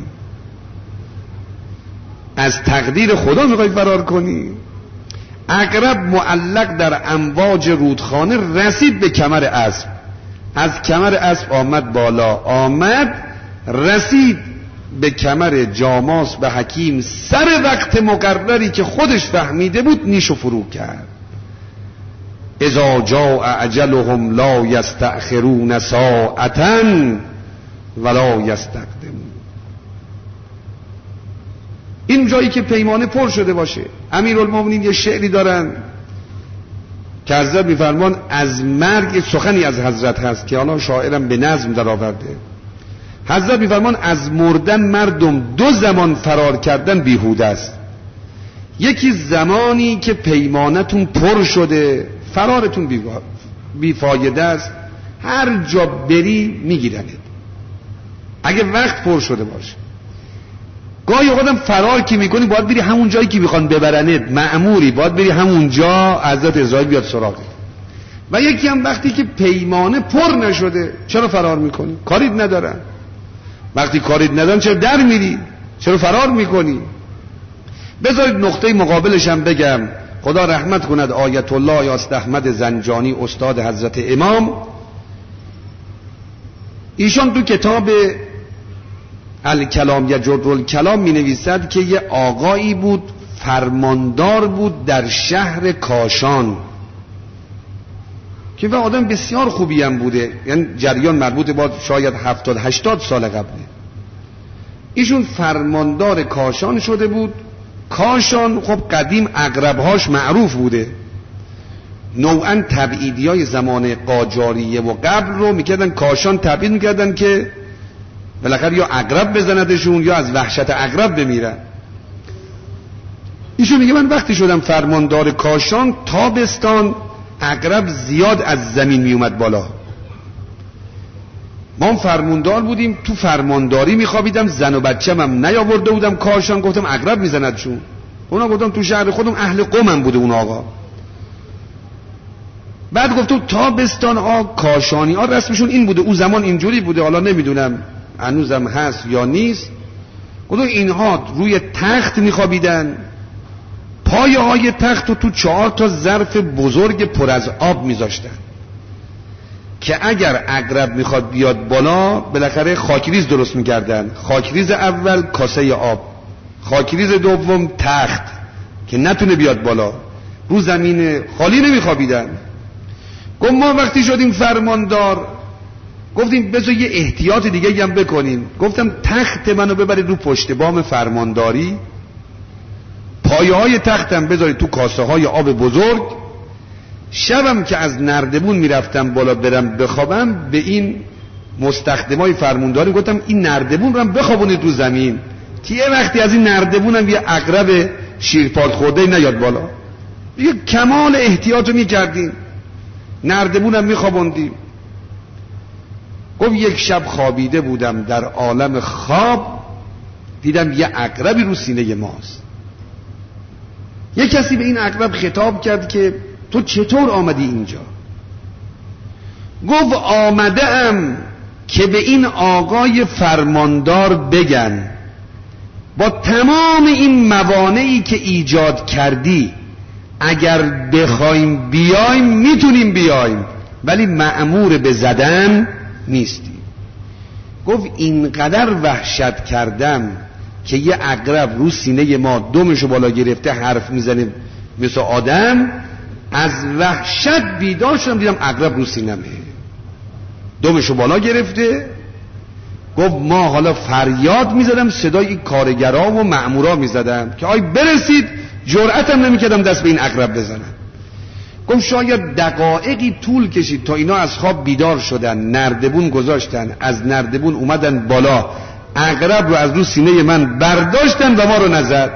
از تقدیر خدا میخوای فرار کنی؟ عقرب معلق در امواج رودخانه رسید به کمر اسب، از کمر اسب آمد بالا، آمد رسید به کمر جاماس به حکیم، سر وقت مقرری که خودش فهمیده بود نیشو فرو کرد. اذا جاء اجلهم لا یستأخرون ساعة ولا یستقدمون. این جایی که پیمانه پر شده باشه. امیرالمومنین یه شعری دارن که حضرت میفرمان از مرگ، سخنی از حضرت هست که حالا شاعرم به نظم در آورده. حضرت میفرمان از مردن مردم دو زمان فرار کردن بیهوده است. یکی زمانی که پیمانتون پر شده، فرارتون بیفایده است، هر جا بری میگیرنت اگه وقت پر شده باشه. گاهی اوقاتم فرار که میکنی باید بری همون جایی که میخوان ببرنت، مأموری باید بری همون جا، حضرت اسرائیل بیاد سراغت. و یکی هم وقتی که پیمانه پر نشده چرا فرار میکنی؟ کارید ندارن. وقتی کارید ندارن چرا در میری؟ چرا فرار میکنی؟ بذارید نقطه مقابلش هم بگم. خدا رحمت کند آیت الله یاست احمد زنجانی استاد حضرت امام، ایشان تو کتاب الکلام یجر الکلام می نویسد که یه آقایی بود فرماندار بود در شهر کاشان که آدم بسیار خوبی هم بوده، یعنی جریان مربوط با شاید 70-80 سال قبله. ایشون فرماندار کاشان شده بود. کاشان خب قدیم عقربهاش معروف بوده، نوعا تبعیدی های زمان قاجاریه و قبل رو میکردن کاشان تبعید میکردن که بالاخره یا عقرب بزندشون یا از وحشت عقرب بمیرن. ایشون میگه من وقتی شدم فرماندار کاشان تابستان عقرب زیاد از زمین میومد بالا. ما فرماندار بودیم، تو فرمانداری میخوابیدم، زن و بچه‌م هم نیاورده بودم کاشان، گفتم عقرب میزندشون. اونا گفتم تو شهر خودم اهل قومم بوده اون آقا. بعد گفتم تابستان کاشانی ها رسمشون این بوده، اون زمان اینجوری بوده، حالا نمیدونم هنوزم هست یا نیست. گفتم اینها روی تخت میخوابیدن، پایه های تخت رو تو 4 تا ظرف بزرگ پر از آب میذاشتن که اگر عقرب میخواد بیاد بالا بالاخره خاکریز درست میکردن. خاکریز اول کاسه آب، خاکریز دوم تخت که نتونه بیاد بالا، رو زمین خالی نمیخوابیدن. گفت ما وقتی شدیم فرماندار گفتیم بذار یه احتیاط دیگه هم بکنیم. گفتم تخت منو ببرید رو پشت بام فرمانداری، پایه های تختم بذارید تو کاسه های آب بزرگ، شبم که از نردبون میرفتم بالا برم بخوابم به این مستخدمای فرمانداری گفتم این نردبون رو هم بخوابونید رو زمین که یه وقتی از این نردبونم یه عقرب شیرپاد خورده نیاد بالا. یه کمال احتیاط رو میکردیم، نردبونم میخوابوندیم. گفت یک شب خوابیده بودم در عالم خواب دیدم یه عقربی رو سینه ماست. یه کسی به این عقرب خطاب کرد که تو چطور آمدی اینجا؟ گفت آمده ام که به این آقای فرماندار بگن با تمام این موانعی که ایجاد کردی اگر بخوایم بیایم میتونیم بیایم ولی مأمور به زدن نیستیم. گفت اینقدر وحشت کردم که یه عقرب رو سینه ما دمشو بالا گرفته حرف میزنه مثل آدم، از وحشت بیدار شدم دیدم عقرب رو سینمه دمشو بالا گرفته. گفت ما حالا فریاد میزدم، صدای این کارگرا و مأمورا میزدم که آی برسید، جرأتم نمیکردم دست به این عقرب بزنم. گفت شاید دقایقی طول کشید تا اینا از خواب بیدار شدن، نردبون گذاشتن، از نردبون اومدن بالا، عقرب رو از رو سینه من برداشتن و ما رو نزد.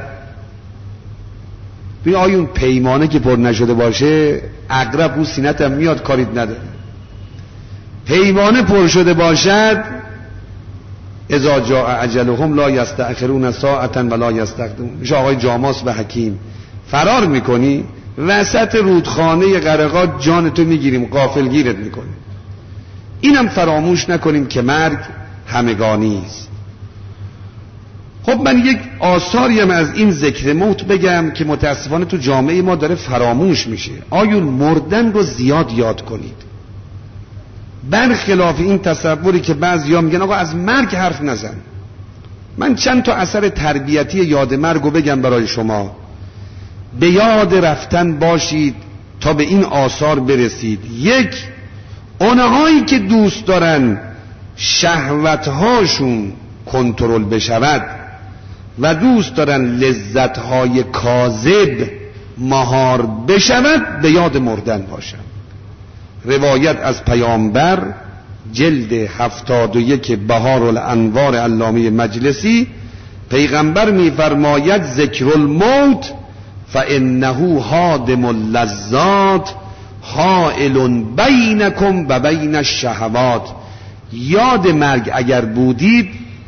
ببین آیون پیمانه که پر نشده باشه عقرب رو سینتم میاد کارید نداره. پیمانه پر شده باشد اذا جاء اجلهم لا یستأخرون ساعة ولا یستقدمون. میشه آقای جاماس و حکیم فرار میکنی وسط رودخانه غرقات جان تو میگیریم، غافلگیرت میکنیم. اینم فراموش نکنیم که مرگ همگانی است. خب من یک آثاری هم از این ذکر موت بگم که متاسفانه تو جامعه ما داره فراموش میشه. آیون مردن رو زیاد یاد کنید، برخلاف این تصوری که بعضیا میگن آقا از مرگ حرف نزن. من چند تا اثر تربیتی یاد مرگ رو بگم برای شما. به یاد رفتن باشید تا به این آثار برسید. یک، اونهایی که دوست دارن شهوتهاشون کنترل بشود و دوست دارن لذتهای کاذب مهار بشود به یاد مردن باشن. روایت از پیامبر جلد 71 بهار الانوار علامه مجلسی، پیغمبر میفرماید ذکر الموت فانه هادم اللذات حائل بینکم و بین الشهوات. یاد مرگ اگر بودید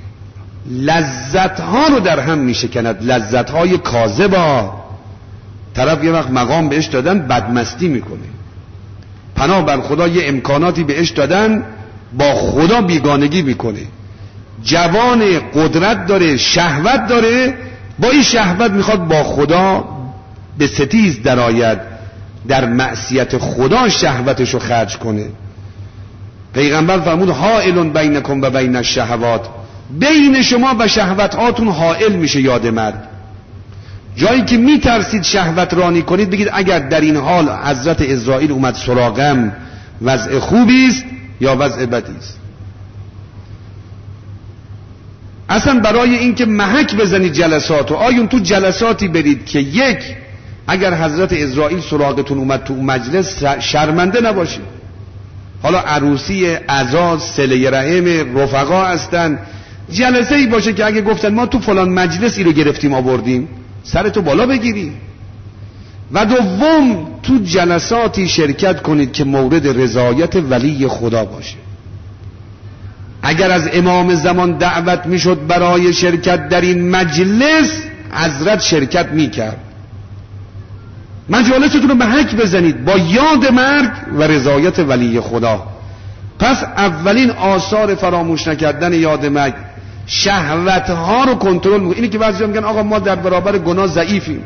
لذتها رو در هم میشکند، لذتهای کاذبا. طرف یه وقت مقام بهش دادن بدمستی میکنه، پناه بر خدا یه امکاناتی بهش دادن، با خدا بیگانگی میکنه. جوان، قدرت داره، شهوت داره، با این شهوت میخواد با خدا به ستیز درآید، در معصیت خدا شهوتشو خرج کنه. پیغمبر فرمود حائل بینکم و بین الشهوات، بین شما و شهوتاتون حائل میشه یاد مرگ. جایی که میترسید شهوت رانی کنید بگید اگر در این حال حضرت عزرائیل اومد سراغم وضع خوبی است یا وضع بدی است. اصلا برای اینکه محک بزنید جلسات و آیون تو جلساتی برید که یک، اگر حضرت عزرائیل سراغتون اومد تو مجلس شرمنده نباشید. حالا عروسی، عزا، صله رحم، رفقا هستن، جلسه ای باشه که اگه گفتن ما تو فلان مجلسی رو گرفتیم آوردیم، سرتو بالا بگیری. و دوم، تو جلساتی شرکت کنید که مورد رضایت ولی خدا باشه. اگر از امام زمان دعوت میشد برای شرکت در این مجلس، حضرت شرکت میکرد. مجالستون رو به حک بزنید با یاد مرگ و رضایت ولی خدا. پس اولین آثار فراموش نکردن یاد مرگ، شهوتها رو کنترل میکنه. اینی که بعضیا میگن آقا ما در برابر گناه ضعیفیم.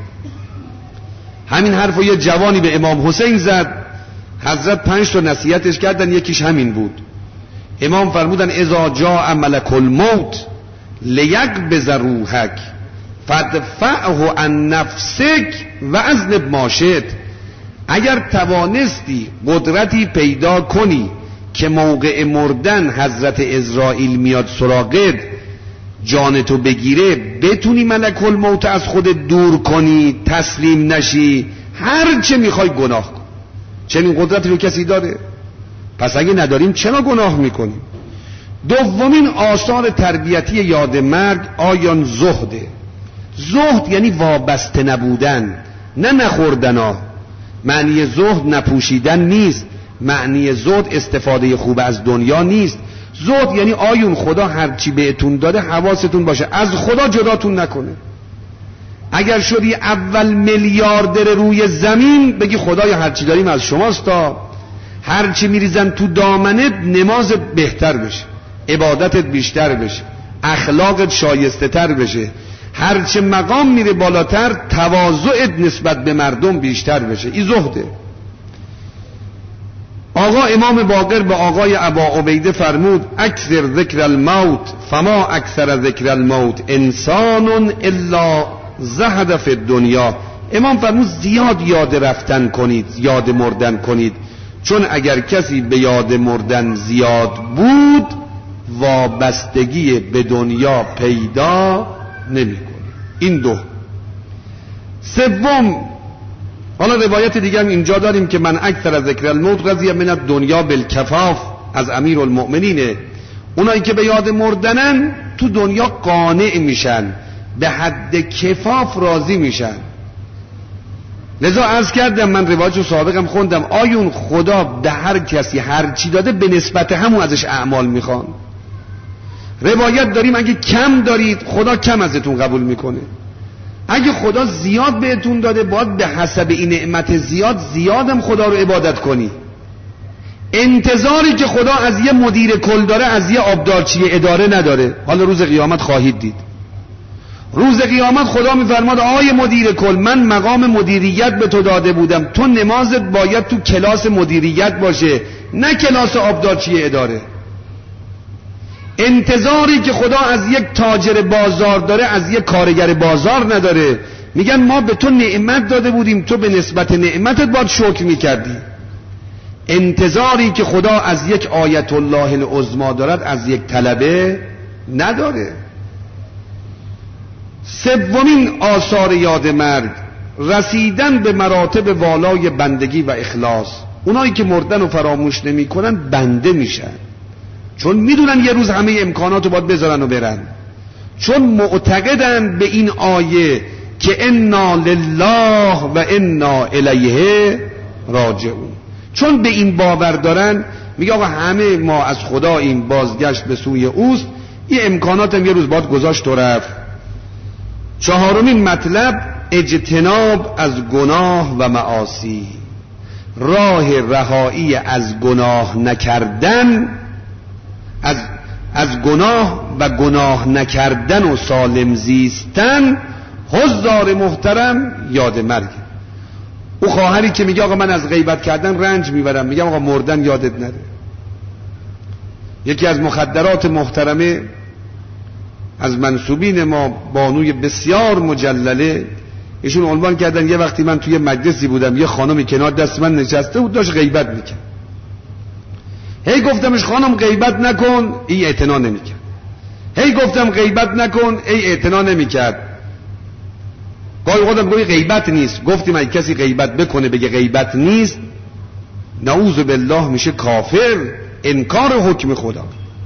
همین حرفو یه جوانی به امام حسین زد، حضرت 5 تا نصیحتش کردن، یکیش همین بود. امام فرمودن اذا جاء ملک الموت لیقبض روحک فادفعه عن نفسک واذنب ما شئت. اگر توانستی قدرتی پیدا کنی که موقع مردن حضرت عزرائیل میاد سراغت جانتو بگیره، بتونی ملک الموت از خودت دور کنی، تسلیم نشی، هر چه میخوای گناه کن. چنین قدرتی رو کسی داره؟ پس اگه نداریم چرا گناه میکنیم؟ دومین آثار تربیتی یاد مرگ آیان زهده. زهد یعنی وابسته نبودن، نه نخوردنا. معنی زهد نپوشیدن نیست، معنی زهد استفاده خوب از دنیا نیست. زهد یعنی آیون خدا هرچی بهتون داده حواستون باشه، از خدا جداتون نکنه. اگر شدی اول میلیاردر روی زمین، بگی خدای هرچی داریم از شماست، تا هرچی میریزن تو دامنت نمازت بهتر بشه، عبادتت بیشتر بشه، اخلاقت شایسته تر بشه، هرچه مقام میره بالاتر تواضعت نسبت به مردم بیشتر بشه. این زهده. آقا امام باقر به آقای ابا عبیده فرمود اکثر ذکر الموت فما اکثر ذکر الموت انسان الا زهد فی الدنیا. امام فرمود زیاد یاد رفتن کنید، یاد مردن کنید، چون اگر کسی به یاد مردن زیاد بود وابستگی به دنیا پیدا نمی‌کنه. این دو. سوم، حالا روایت دیگه هم اینجا داریم که من اکثر از ذکر الموت رضی من الدنیا بالکفاف، از امیر المؤمنینه. اونایی که به یاد مردنن تو دنیا قانع میشن، به حد کفاف راضی میشن. لذا عرض کردم، من روایتو سابقم خوندم، آیون خدا به هر کسی هر چی داده به نسبت همون ازش اعمال میخوان. روایت داریم اگه کم دارید خدا کم ازتون قبول میکنه، اگه خدا زیاد بهتون داده باید به حسب این نعمت زیادم خدا رو عبادت کنی. انتظاری که خدا از یه مدیر کل داره از یه آبدارچی اداره نداره. حالا روز قیامت خواهید دید، روز قیامت خدا میفرماد آیه مدیر کل، من مقام مدیریت به تو داده بودم، تو نمازت باید تو کلاس مدیریت باشه نه کلاس آبدارچی اداره. انتظاری که خدا از یک تاجر بازار داره از یک کارگر بازار نداره. میگن ما به تو نعمت داده بودیم، تو به نسبت نعمتت باید شکر میکردی. انتظاری که خدا از یک آیت الله العظمی دارد از یک طلبه نداره. سومین آثار یاد مرگ، رسیدن به مراتب والای بندگی و اخلاص. اونایی که مردن و فراموش نمی کنن بنده میشن، چون میدونن یه روز همه امکاناتو باید بذارن و برن، چون معتقدن به این آیه که انا لله و انا الیه راجعون. چون به این باور دارن، میگه آقا همه ما از خداییم، بازگشت به سوی اوست، این امکاناتم یه روز باید گذاشت و رفت. چهارمین مطلب، اجتناب از گناه و معاصی، راه رهایی از گناه نکردن، از گناه و گناه نکردن و سالم زیستن، حضار محترم یاد مرگ. او خواهری که میگه آقا من از غیبت کردن رنج میبرم، میگم آقا مردن یادت نره. یکی از مخدرات محترمه از منسوبین ما، بانوی بسیار مجلله، ایشون عنوان کردن یه وقتی من توی مجلسی بودم، یه خانمی کنار دست من نشسته بود داشت غیبت میکرد. هی گفتمش خانم غیبت نکن، ای اعتنا نمیکرد. هی گفتم غیبت نکن، ای اعتنا نمیکرد. گاهی خودم گویی غیبت نیست. گفتیم اگه کسی غیبت بکنه بگه غیبت نیست، نعوذ بالله میشه کافر، انکار حکم خدا.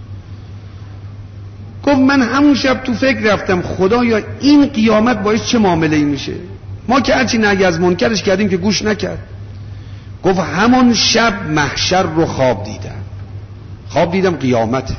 گفت من همون شب تو فکر رفتم خدایا این قیامت باعث چه معامله‌ای میشه؟ ما که هرچی نهی از منکرش کردیم که گوش نکرد. گفت همون شب محشر رو خواب دیدم قیامت،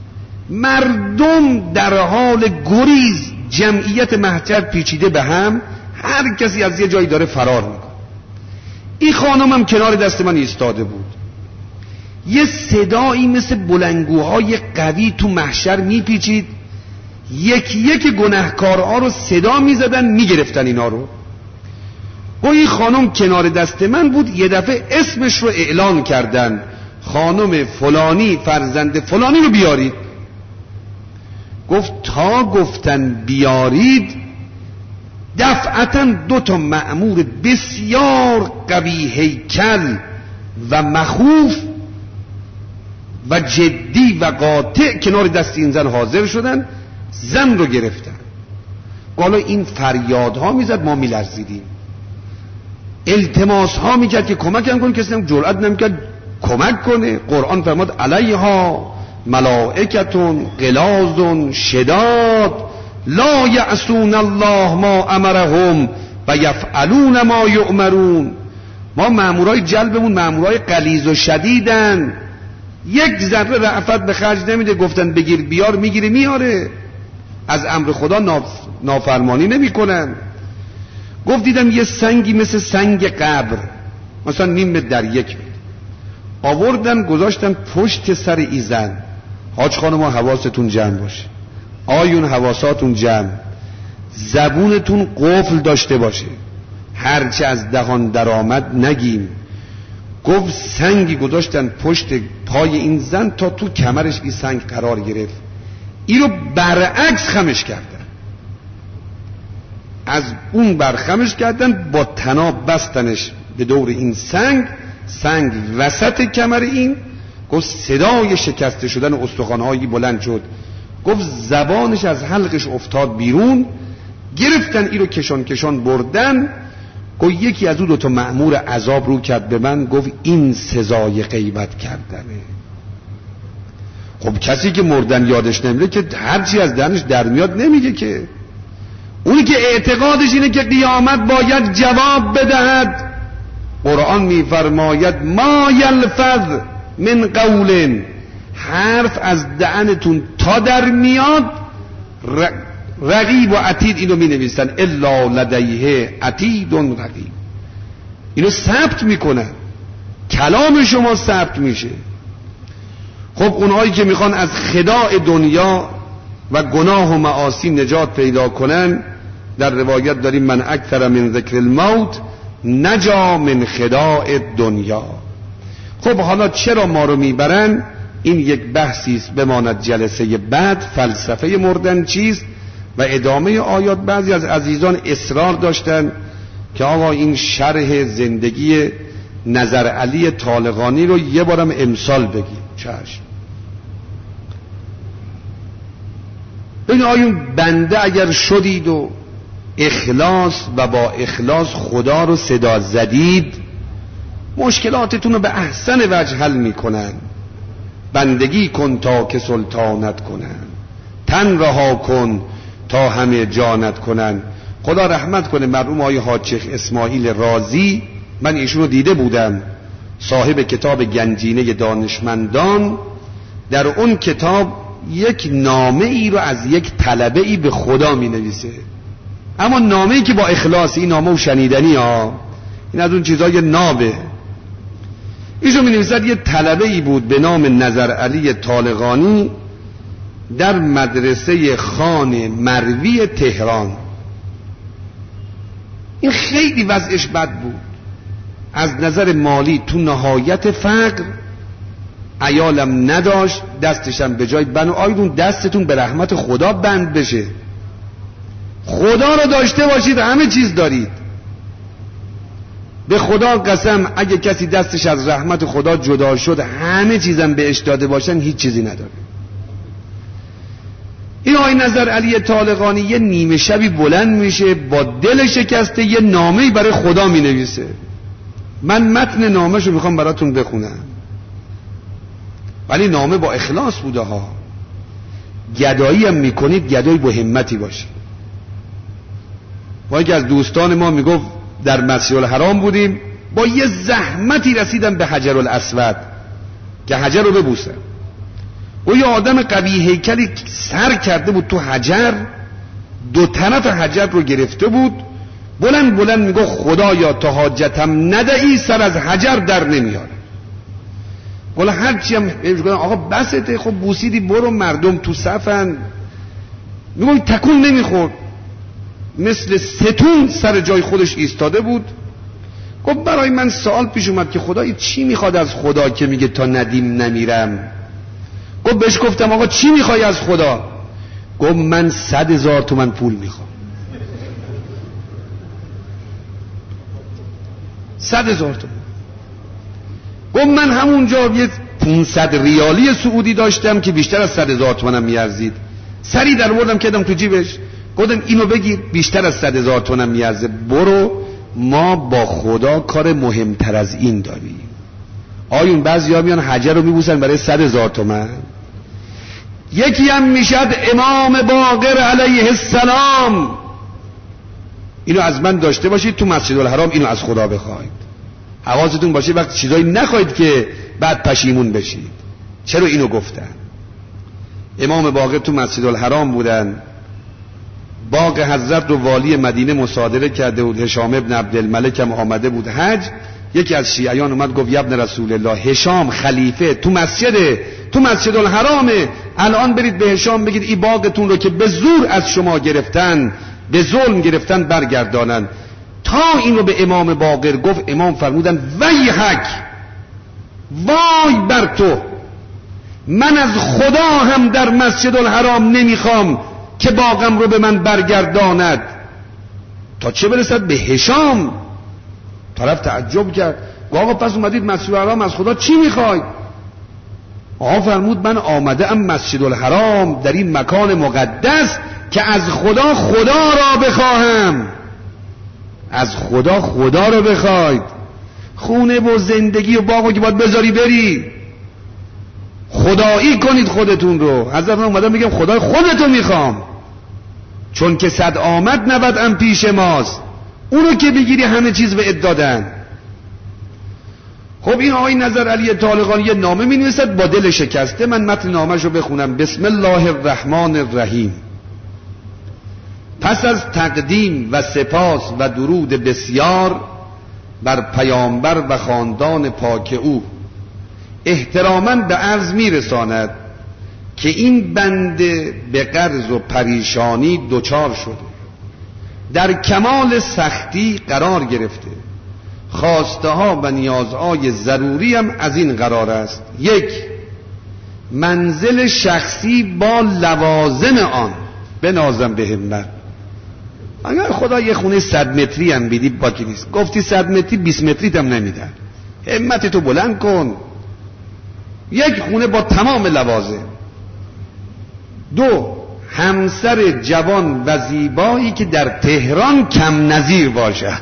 مردم در حال گریز، جمعیت محشر پیچیده به هم، هر کسی از یه جایی داره فرار میکنه. این خانمم کنار دست من ایستاده بود. یه صدایی مثل بلندگوهای قوی تو محشر میپیچید، یک گناهکارها رو صدا میزدن، میگرفتن اینا رو. این خانم کنار دست من بود، یه دفعه اسمش رو اعلان کردن، خانم فلانی فرزند فلانی رو بیارید. گفت تا گفتن بیارید دفعتا 2 مأمور بسیار قوی هیکل و مخوف و جدی و قاطع کنار دست این زن حاضر شدن، زن رو گرفتن. حالا این فریادها میزد، ما میلرزیدیم، التماس ها میکرد که کمک کن، کسی هم جرئت نمیکرد کمک کنه. قرآن فرماد علیها ملائکتون غلاظ شداد لا یعصون الله ما امرهم و یفعلون ما یؤمرون. ما مامورای جلبمون مامورای غلیظ و شدیدن، یک ذره رأفت به خرج نمیده. گفتن بگیر بیار، میگیره میاره، از امر خدا نافرمانی نمیکنن. گفت دیدم یه سنگی مثل سنگ قبر، مثلا 0.5 متر در 1 متر، آوردن گذاشتن پشت سر ای زن. حاج خانم حواستون جمع باشه، آیون حواساتون جمع، زبونتون قفل داشته باشه، هرچه از دهان درآمد نگیم. گفت سنگی گذاشتن پشت پای این زن تا تو کمرش این سنگ قرار گرفت. این رو برعکس خمش کردن، از اون برخمش کردن، با طناب بستنش به دور این سنگ وسط کمر این. گفت صدای شکسته شدن استخوان‌هایی بلند شد. گفت زبانش از حلقش افتاد بیرون، گرفتن این رو کشان بردن. گفت یکی از اون 2 مأمور عذاب رو کرد به من، گفت این سزای غیبت کردنه. خب کسی که مردن یادش نمیره که هرچی از دهنش در میاد نمیگه که. اونی که اعتقادش اینه که قیامت باید جواب بدهد، قرآن میفرماید ما یلفظ من قول، حرف از دهنتون تا در میاد رقیب و عتید اینو می نویسن، الا لدیه عتید رقیب، اینو ثبت میکنن، کلام شما ثبت میشه. خب اونهایی که میخوان از خداع دنیا و گناه و معاصی نجات پیدا کنن، در روایت داریم من اکثر من ذکر الموت نجا من خداع دنیا. خب حالا چرا ما رو میبرن؟ این یک بحثی است، بماند جلسه بعد. فلسفه مردن چیست و ادامه آیات. بعضی از عزیزان اصرار داشتن که آقا این شرح زندگی نظر علی طالقانی رو یه بارم امسال بگیم. چشم. این آیون بنده اگر شدید و اخلاص و با اخلاص خدا رو صدا زدید، مشکلاتتون رو به احسن وجه حل میکنن. بندگی کن تا که سلطانت کنن، تن رها کن تا همه جانت کنن. خدا رحمت کنه مرحوم آقای حاج شیخ اسماعیل رازی، من ایشون رو دیده بودم، صاحب کتاب گنجینه دانشمندان. در اون کتاب یک نامه ای رو از یک طلبه ای به خدا می نویسه، اما نامه ای که با اخلاص، این نامه و شنیدنی ها، این از اون چیزای نابه، ایشون می نویسد یه طلبه ای بود به نام نظرعلی طالقانی در مدرسه خان مروی تهران. این خیلی وضعش بد بود، از نظر مالی تو نهایت فقر، عیالم نداشت، دستشم به جای بند. آیدون دستتون به رحمت خدا بند بشه، خدا رو داشته باشید همه چیز دارید. به خدا قسم اگه کسی دستش از رحمت خدا جدا شد همه چیزم بهش داده باشن هیچ چیزی نداره. این آقای نظرعلی طالقانی یه نیمه شبی بلند میشه با دل شکسته یه نامه‌ای برای خدا مینویسه. من متن نامه‌شو میخوام براتون بخونم، ولی نامه با اخلاص بوده ها. گدایی هم میکنید گدایی با همتی باشه. ما یکی از دوستان ما میگفت در مسجد الحرام بودیم، با یه زحمتی رسیدم به حجر الاسود که حجر رو ببوسم. او یه آدم قوی هیکلی سر کرده بود تو حجر، دو طرف حجر رو گرفته بود، بلند بلند میگه خدایا تا حاجتم ندهی سر از حجر در نمیاره. ولی هرچی هم آقا بسته، خب بوسیدی برو، مردم تو صفن. میگه تکون نمیخورد، مثل ستون سر جای خودش ایستاده بود. گفت برای من سوال پیش اومد که خدای چی میخواد از خدا که میگه تا ندیم نمیرم؟ گفت بهش گفتم آقا چی میخوای از خدا؟ گفت من 100,000 تومن پول میخوام. 100,000 تومن. گفت من همونجا یه 500 ریالی سعودی داشتم که بیشتر از 100,000 تومنم میارزید. سری در بردم کردم تو جیبش، گفتم اینو بگیر، بیشتر از 100,000 تومنم میارزه، برو، ما با خدا کار مهمتر از این داریم. آیون بعضیا میان حجر رو میبوسن برای 100,000 تومن. یکی هم میشد امام باقر علیه السلام. اینو از من داشته باشید تو مسجد الحرام، اینو از خدا بخواید. حواستون باشه وقت چیزایی نخواهید که بعد پشیمون بشید. چرا اینو گفتن؟ امام باقر تو مسجد الحرام بودن، باغ حضرت رو والی مدینه مصادره کرده بود، هشام ابن عبدالملک هم آمده بود حج. یکی از شیعیان اومد گفت یا ابن رسول الله، هشام خلیفه تو مسجد الحرامه، الان برید به هشام بگید این باغتون رو که به زور از شما گرفتن، به ظلم گرفتن، برگردانن. تا اینو به امام باقر گفت، امام فرمودن ویحک، وای بر تو، من از خدا هم در مسجد الحرام نمیخوام که باغم رو به من برگرداند، تا چه برسد به هشام. طرف تعجب کرد، آقا پس اومدید مسجد الحرام از خدا چی میخواید؟ آقا فرمود من آمده ام مسجد الحرام در این مکان مقدس که از خدا را بخواهم. از خدا رو بخواید. خونه و زندگی و باغو که باید بذاری بری، خدایی کنید خودتون رو. حضرت من اومدم بگم خدای خودتو میخوام، چون که صد آمد 90 ام پیش ماست، اونو که بگیری همه چیز به دادن. خب این آقای نظرعلی طالقانی یه نامه می نویسد با دل شکسته. من متن نامش رو بخونم. بسم الله الرحمن الرحیم. پس از تقدیم و سپاس و درود بسیار بر پیامبر و خاندان پاک او، احتراما به عرض می رساند که این بنده به قرض و پریشانی دچار شده، در کمال سختی قرار گرفته، خواسته ها و نیازهای ضروری هم از این قرار است: 1. منزل شخصی با لوازم آن، بنازم به همت. اگر خدا یه خونه 100 متری هم بیدی باکی نیست. گفتی 100 متری 20 متری هم نمیدن. همت تو بلند کن. یک خونه با تمام لوازم. 2. همسر جوان و زیبایی که در تهران کم نظیر باشد.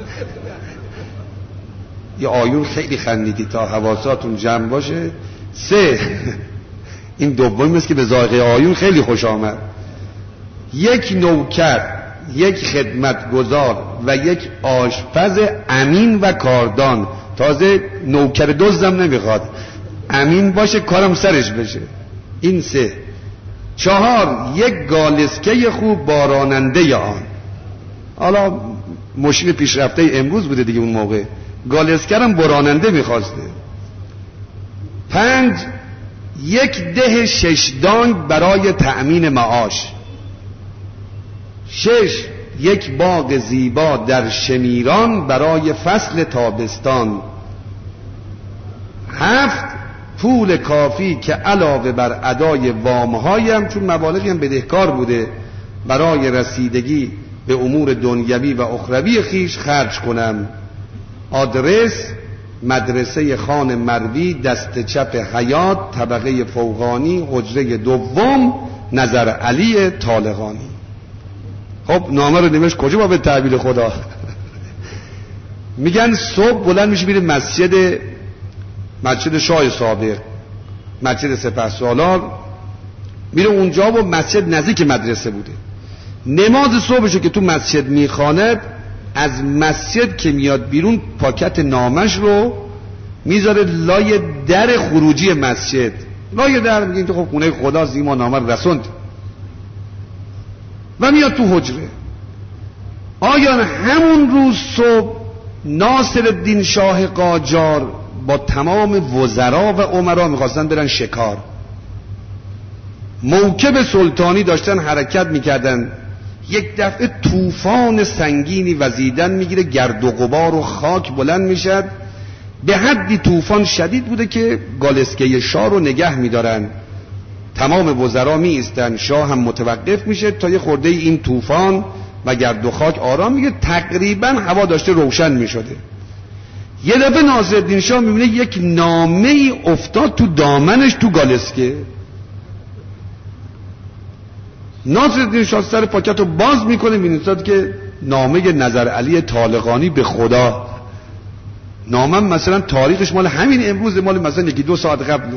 یه آیون خیلی خندیدی تا حواساتون جمع باشه. 3. این دومی است که به ذائقه آیون خیلی خوش آمد. 1 نوکر، 1 خدمتگزار و 1 آشپز امین و کاردان. تازه نوکر دزدم نمیخواد، امین باشه کارم سرش بشه. این 3. 4 1 گالسکه خوب باراننده آن. حالا ماشین پیشرفته امروز بوده دیگه، اون موقع گالسکه هم باراننده میخواسته. 5 یک ده 6 دانگ برای تأمین معاش. 6 یک باغ زیبا در شمیران برای فصل تابستان. 7 پول کافی که علاوه بر ادای وامهایم، چون مبالغی هم بدهکار بوده، برای رسیدگی به امور دنیوی و اخروی خیش خرج کنم. آدرس مدرسه خان مروی، دست چپ حیات، طبقه فوقانی، حجره دوم، نظر علی طالقانی. خب نامه رو نوشت کجا با به تعبیر خدا. میگن صبح بلند میشه میره مسجد شاه سابق، مسجد سپهسالار، میره اونجا و مسجد نزدیک مدرسه بوده. نماز صبحشو که تو مسجد میخواند، از مسجد که میاد بیرون پاکت نامش رو میذاره لای در خروجی مسجد. لای در میگه تو خب خونه خداست، ما نامه رو رسوند و میاد تو حجره. آیا همون روز صبح ناصرالدین شاه قاجار با تمام وزرا و امرا میخواستن برن شکار. موکب سلطانی داشتن حرکت میکردن، یک دفعه طوفان سنگینی وزیدن میگیره، گرد و غبار و خاک بلند میشد. به حدی طوفان شدید بوده که گالسکه شاه رو نگه میدارن، تمام وزرا می ایستن، شاه هم متوقف میشه تا یه خورده این طوفان و گرد و خاک آرام میگه. تقریبا هوا داشته روشن میشده. یه دفعه ناصرالدین شاه میبینه یک نامه ای افتاد تو دامنش تو گالسکه. ناصرالدین شاه سر پاکت رو باز میکنه، می‌نویسد که نامه نظر علی طالقانی به خدا. نامه مثلا تاریخش مال همین امروز، مال مثلا 1-2 ساعت قبله.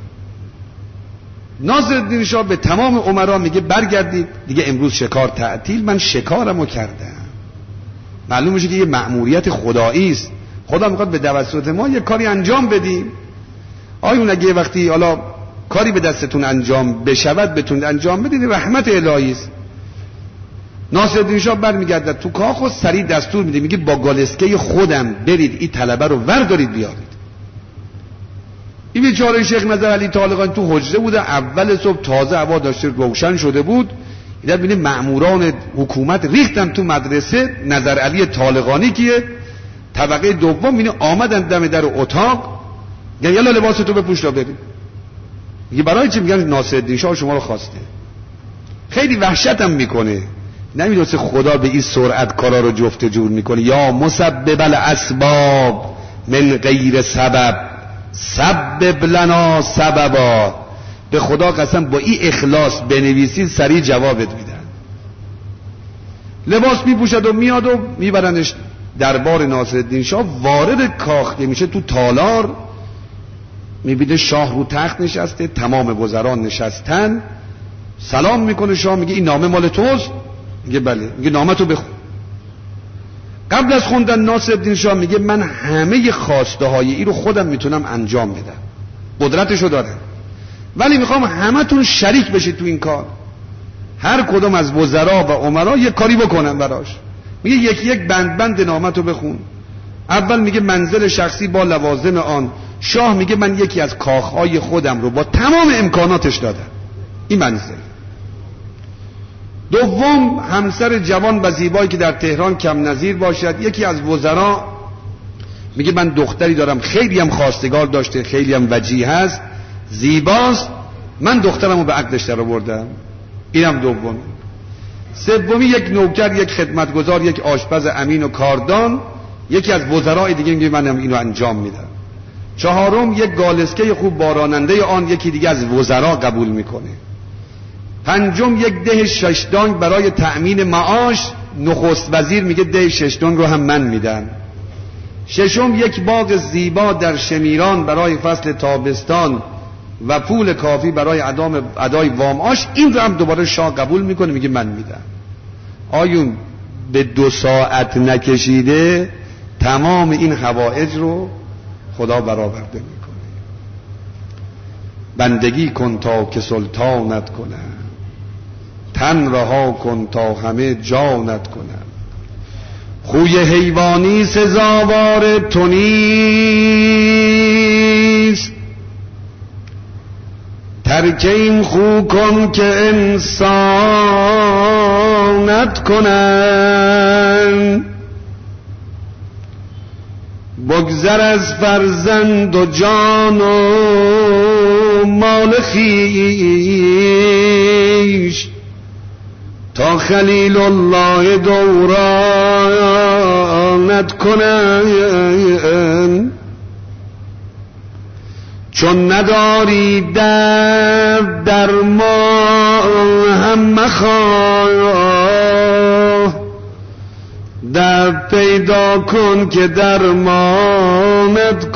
ناصرالدین شاه به تمام امرا میگه برگردید دیگه، امروز شکار تعطیل، من شکارمو کردم. معلوم میشه که یه مأموریت خدایی است. خدا میخواد به توسط ما یه کاری انجام بدیم. آیون اگه وقتی حالا کاری به دستتون انجام بشود بتونید انجام بدید، رحمت الهی است. ناصرالدین شاه برمیگرده تو کاخ و سریع دستور میده، میگه با گالسکه خودم برید این طلبه رو وردارید بیارید. این بیچاره شیخ نظر علی طالقانی تو حجره بوده، اول صبح تازه هوا داشته روشن شده بود. اینا ببینید مأموران حکومت ریختن تو مدرسه. نظر علی طالقانی که طبقه دوم اینو آمدن دم در اتاق، میگن یلا لباستو بپوش تا بریم. میگه برای چی؟ میگن ناصرالدین شاه شما رو خواسته. خیلی وحشتم میکنه، نمیدونسته خدا به این سرعت کارا رو جفت جور میکنه. یا مسبب الاسباب من غیر سبب سبب لنا سببا. به خدا قسم با این اخلاص بنویسید سریع جوابت میدن. لباس میپوشد و میاد و میبرنش دربار ناصرالدین شاه. وارد کاخ میشه تو تالار، میبینه شاه رو تخت نشسته، تمام وزران نشستن. سلام میکنه شاه، میگه این نامه مال توست؟ میگه بله. میگه نامه تو بخون. قبل از خوندن ناصرالدین شاه میگه من همه خواسته های این رو خودم میتونم انجام بدم، قدرتشو دارم، ولی میخوام همتون شریک بشید تو این کار. هر کدوم از وزرا و امرا یک کاری بکنن براش. میگه یکی یک بند بند نامه تو بخون. اول میگه منزل شخصی با لوازم آن. شاه میگه من یکی از کاخهای خودم رو با تمام امکاناتش دادم، این منزل. دوم همسر جوان و زیبایی که در تهران کم نظیر باشد. یکی از وزرا میگه من دختری دارم خیلی هم خواستگار داشته، خیلی هم وجیه هست، زیباست، من دخترمو به عقدش در آوردم، اینم دوم. سومی یک نوکر، یک خدمتگزار، یک آشپز امین و کاردان. یکی از وزرای دیگه میگه منم اینو انجام میدم. چهارم یک گالسکه خوب باراننده آن یکی دیگه از وزرا قبول میکنه. پنجم یک ده 6 دانگ برای تأمین معاش. نخست وزیر میگه ده 6 دانگ رو هم من میدم. ششم یک باغ زیبا در شمیران برای فصل تابستان و پول کافی برای ادای واماش. این رو هم دوباره شاه قبول میکنه، میگه من میدم. آیون به 2 ساعت نکشیده تمام این حوائج رو خدا برآورده میکنه. بندگی کن تا که سلطانت کنم، تن رها کن تا همه جانت کنم. خوی حیوانی سزاوار تو نیست، ترک این خو کن که انسانت کنن، بگذر از فرزند و جان و مال خویش، تا خلیل الله دورانت کنن. چون نداری در ما هم مخواه، درد پیدا کن که درمانت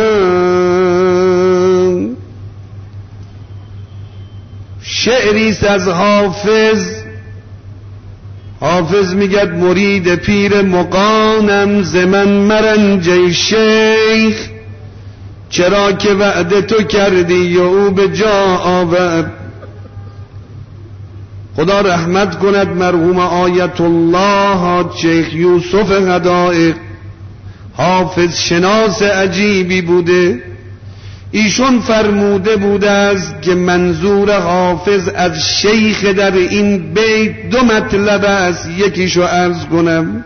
کنن. شعریست از حافظ میگد مرید پیر مغانم، ز من مرنج شیخ، چرا که وعده تو کردی و او به جا آورد. خدا رحمت کند مرحوم آیت الله حاج شیخ یوسف حدائق، حافظ شناس عجیبی بوده. ایشون فرموده بوده است که منظور حافظ از شیخ در این بیت دو مطلب است. یکیشو عرض کنم.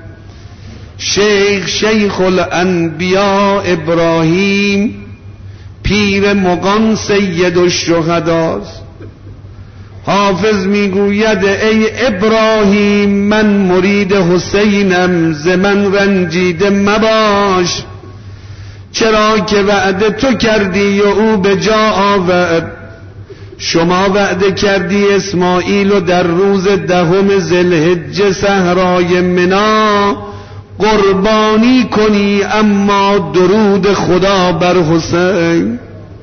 شیخ الانبیاء ابراهیم، پیر مغان سید الشهداست. حافظ میگوید ای ابراهیم، من مرید حسینم، ز من رنجیده مباش، چرا که وعده تو کردی و او به جا آورد. شما وعده کردی اسماعیل و در روز 10 ذوالحجه صحرای منی قربانی کنی، اما درود خدا بر حسین.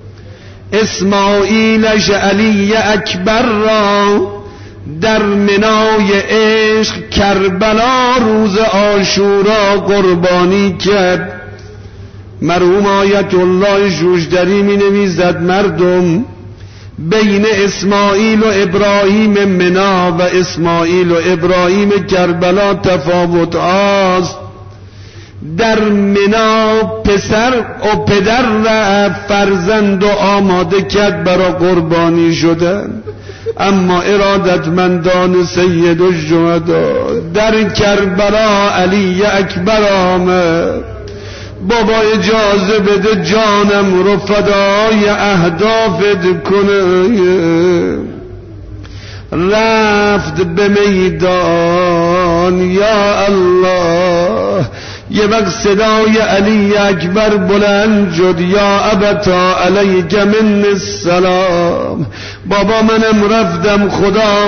اسماعیلش علی اکبر را در منای عشق کربلا روز عاشورا قربانی کرد. مرحوم آیت الله شوشتری می نویسد مردم بین اسماعیل و ابراهیم منا و اسماعیل و ابراهیم کربلا تفاوت است. در منا پسر و پدر را فرزند و آماده کرد برای قربانی شدن، اما ارادتمندان سید الشهدا در کربلا علی اکبر آمد. بابا اجازه بده جانم رو فدای اهدافت کنه. رفت به میدان یا الله، یه وقت صدای علی اکبر بلند شد، یا ابتا علیک من السلام. بابا منم رفتم، خدا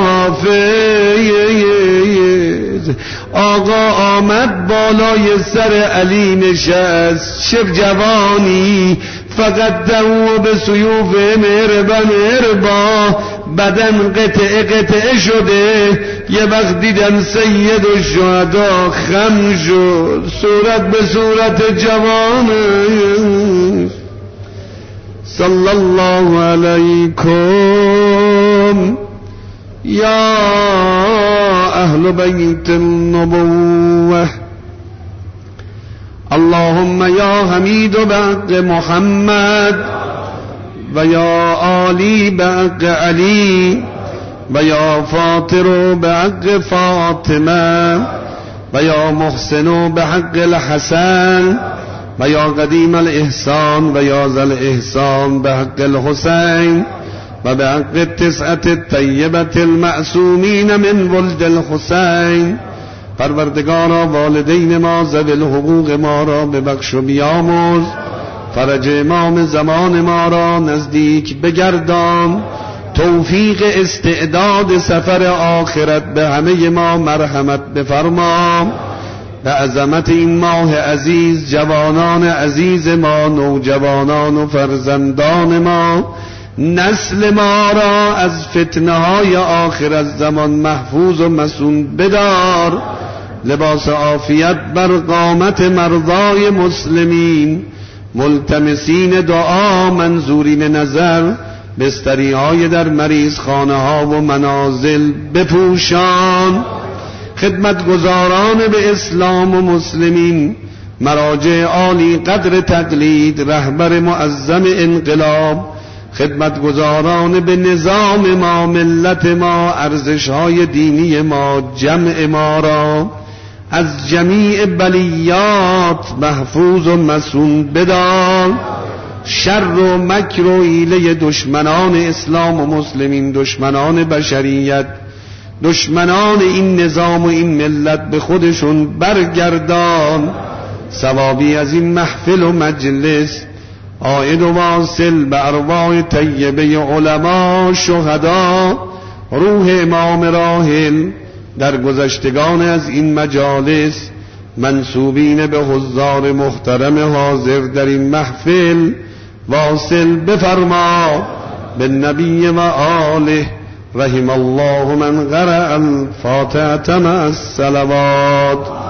حافظ. آقا آمد بالای سر علی نشست، چه جوانی، فقط دو به سیوف مهربا، بدن قطعه شده. یه وقت دیدم سید الشهدا خم شد، صورت به صورت جوانه. صلی الله علیکم یا اهل بیت النبوة، اللهم یا حمید بحق محمد و یا عالی بحق علی و یا فاطر بحق فاطمه و یا محسن بحق الحسن و یا قدیم الاحسان و یا ذل احسان بحق الحسین و بحق التسعة الطیبة المعصومین من ولد الحسین. پروردگارا والدین ما ذوی الحقوق ما را ببخش و بیامرز، فرج امام زمان ما را نزدیک بگردان، توفیق استعداد سفر آخرت به همه ما مرحمت بفرما. به عظمت این ماه عزیز جوانان عزیز ما، نوجوانان و فرزندان ما، نسل ما را از فتنه های آخرت زمان محفوظ و مصون بدار. لباس عافیت بر قامت مرضای مسلمین، ملتمسین دعا منظورین نظر، بستری های در مریض خانه ها و منازل بپوشان. خدمتگزاران به اسلام و مسلمین، مراجع عالی قدر تقلید، رهبر معظم انقلاب، خدمتگزاران به نظام ما، ملت ما، ارزش‌های دینی ما، جمع ما را از جمیع بلیات محفوظ و مصون بدار. شر و مکر و حیله دشمنان اسلام و مسلمین، دشمنان بشریت، دشمنان این نظام و این ملت به خودشون برگردان. ثوابی از این محفل و مجلس عائد و واصل به ارواح طیبه علما، شهدا، روح امام راحل در گذشتگان از این مجالس، منسوبین به حضار محترم حاضر در این محفل واصل بفرما. بالنبی و آله رحم الله من قرأ الفاتحة مع الصلوات.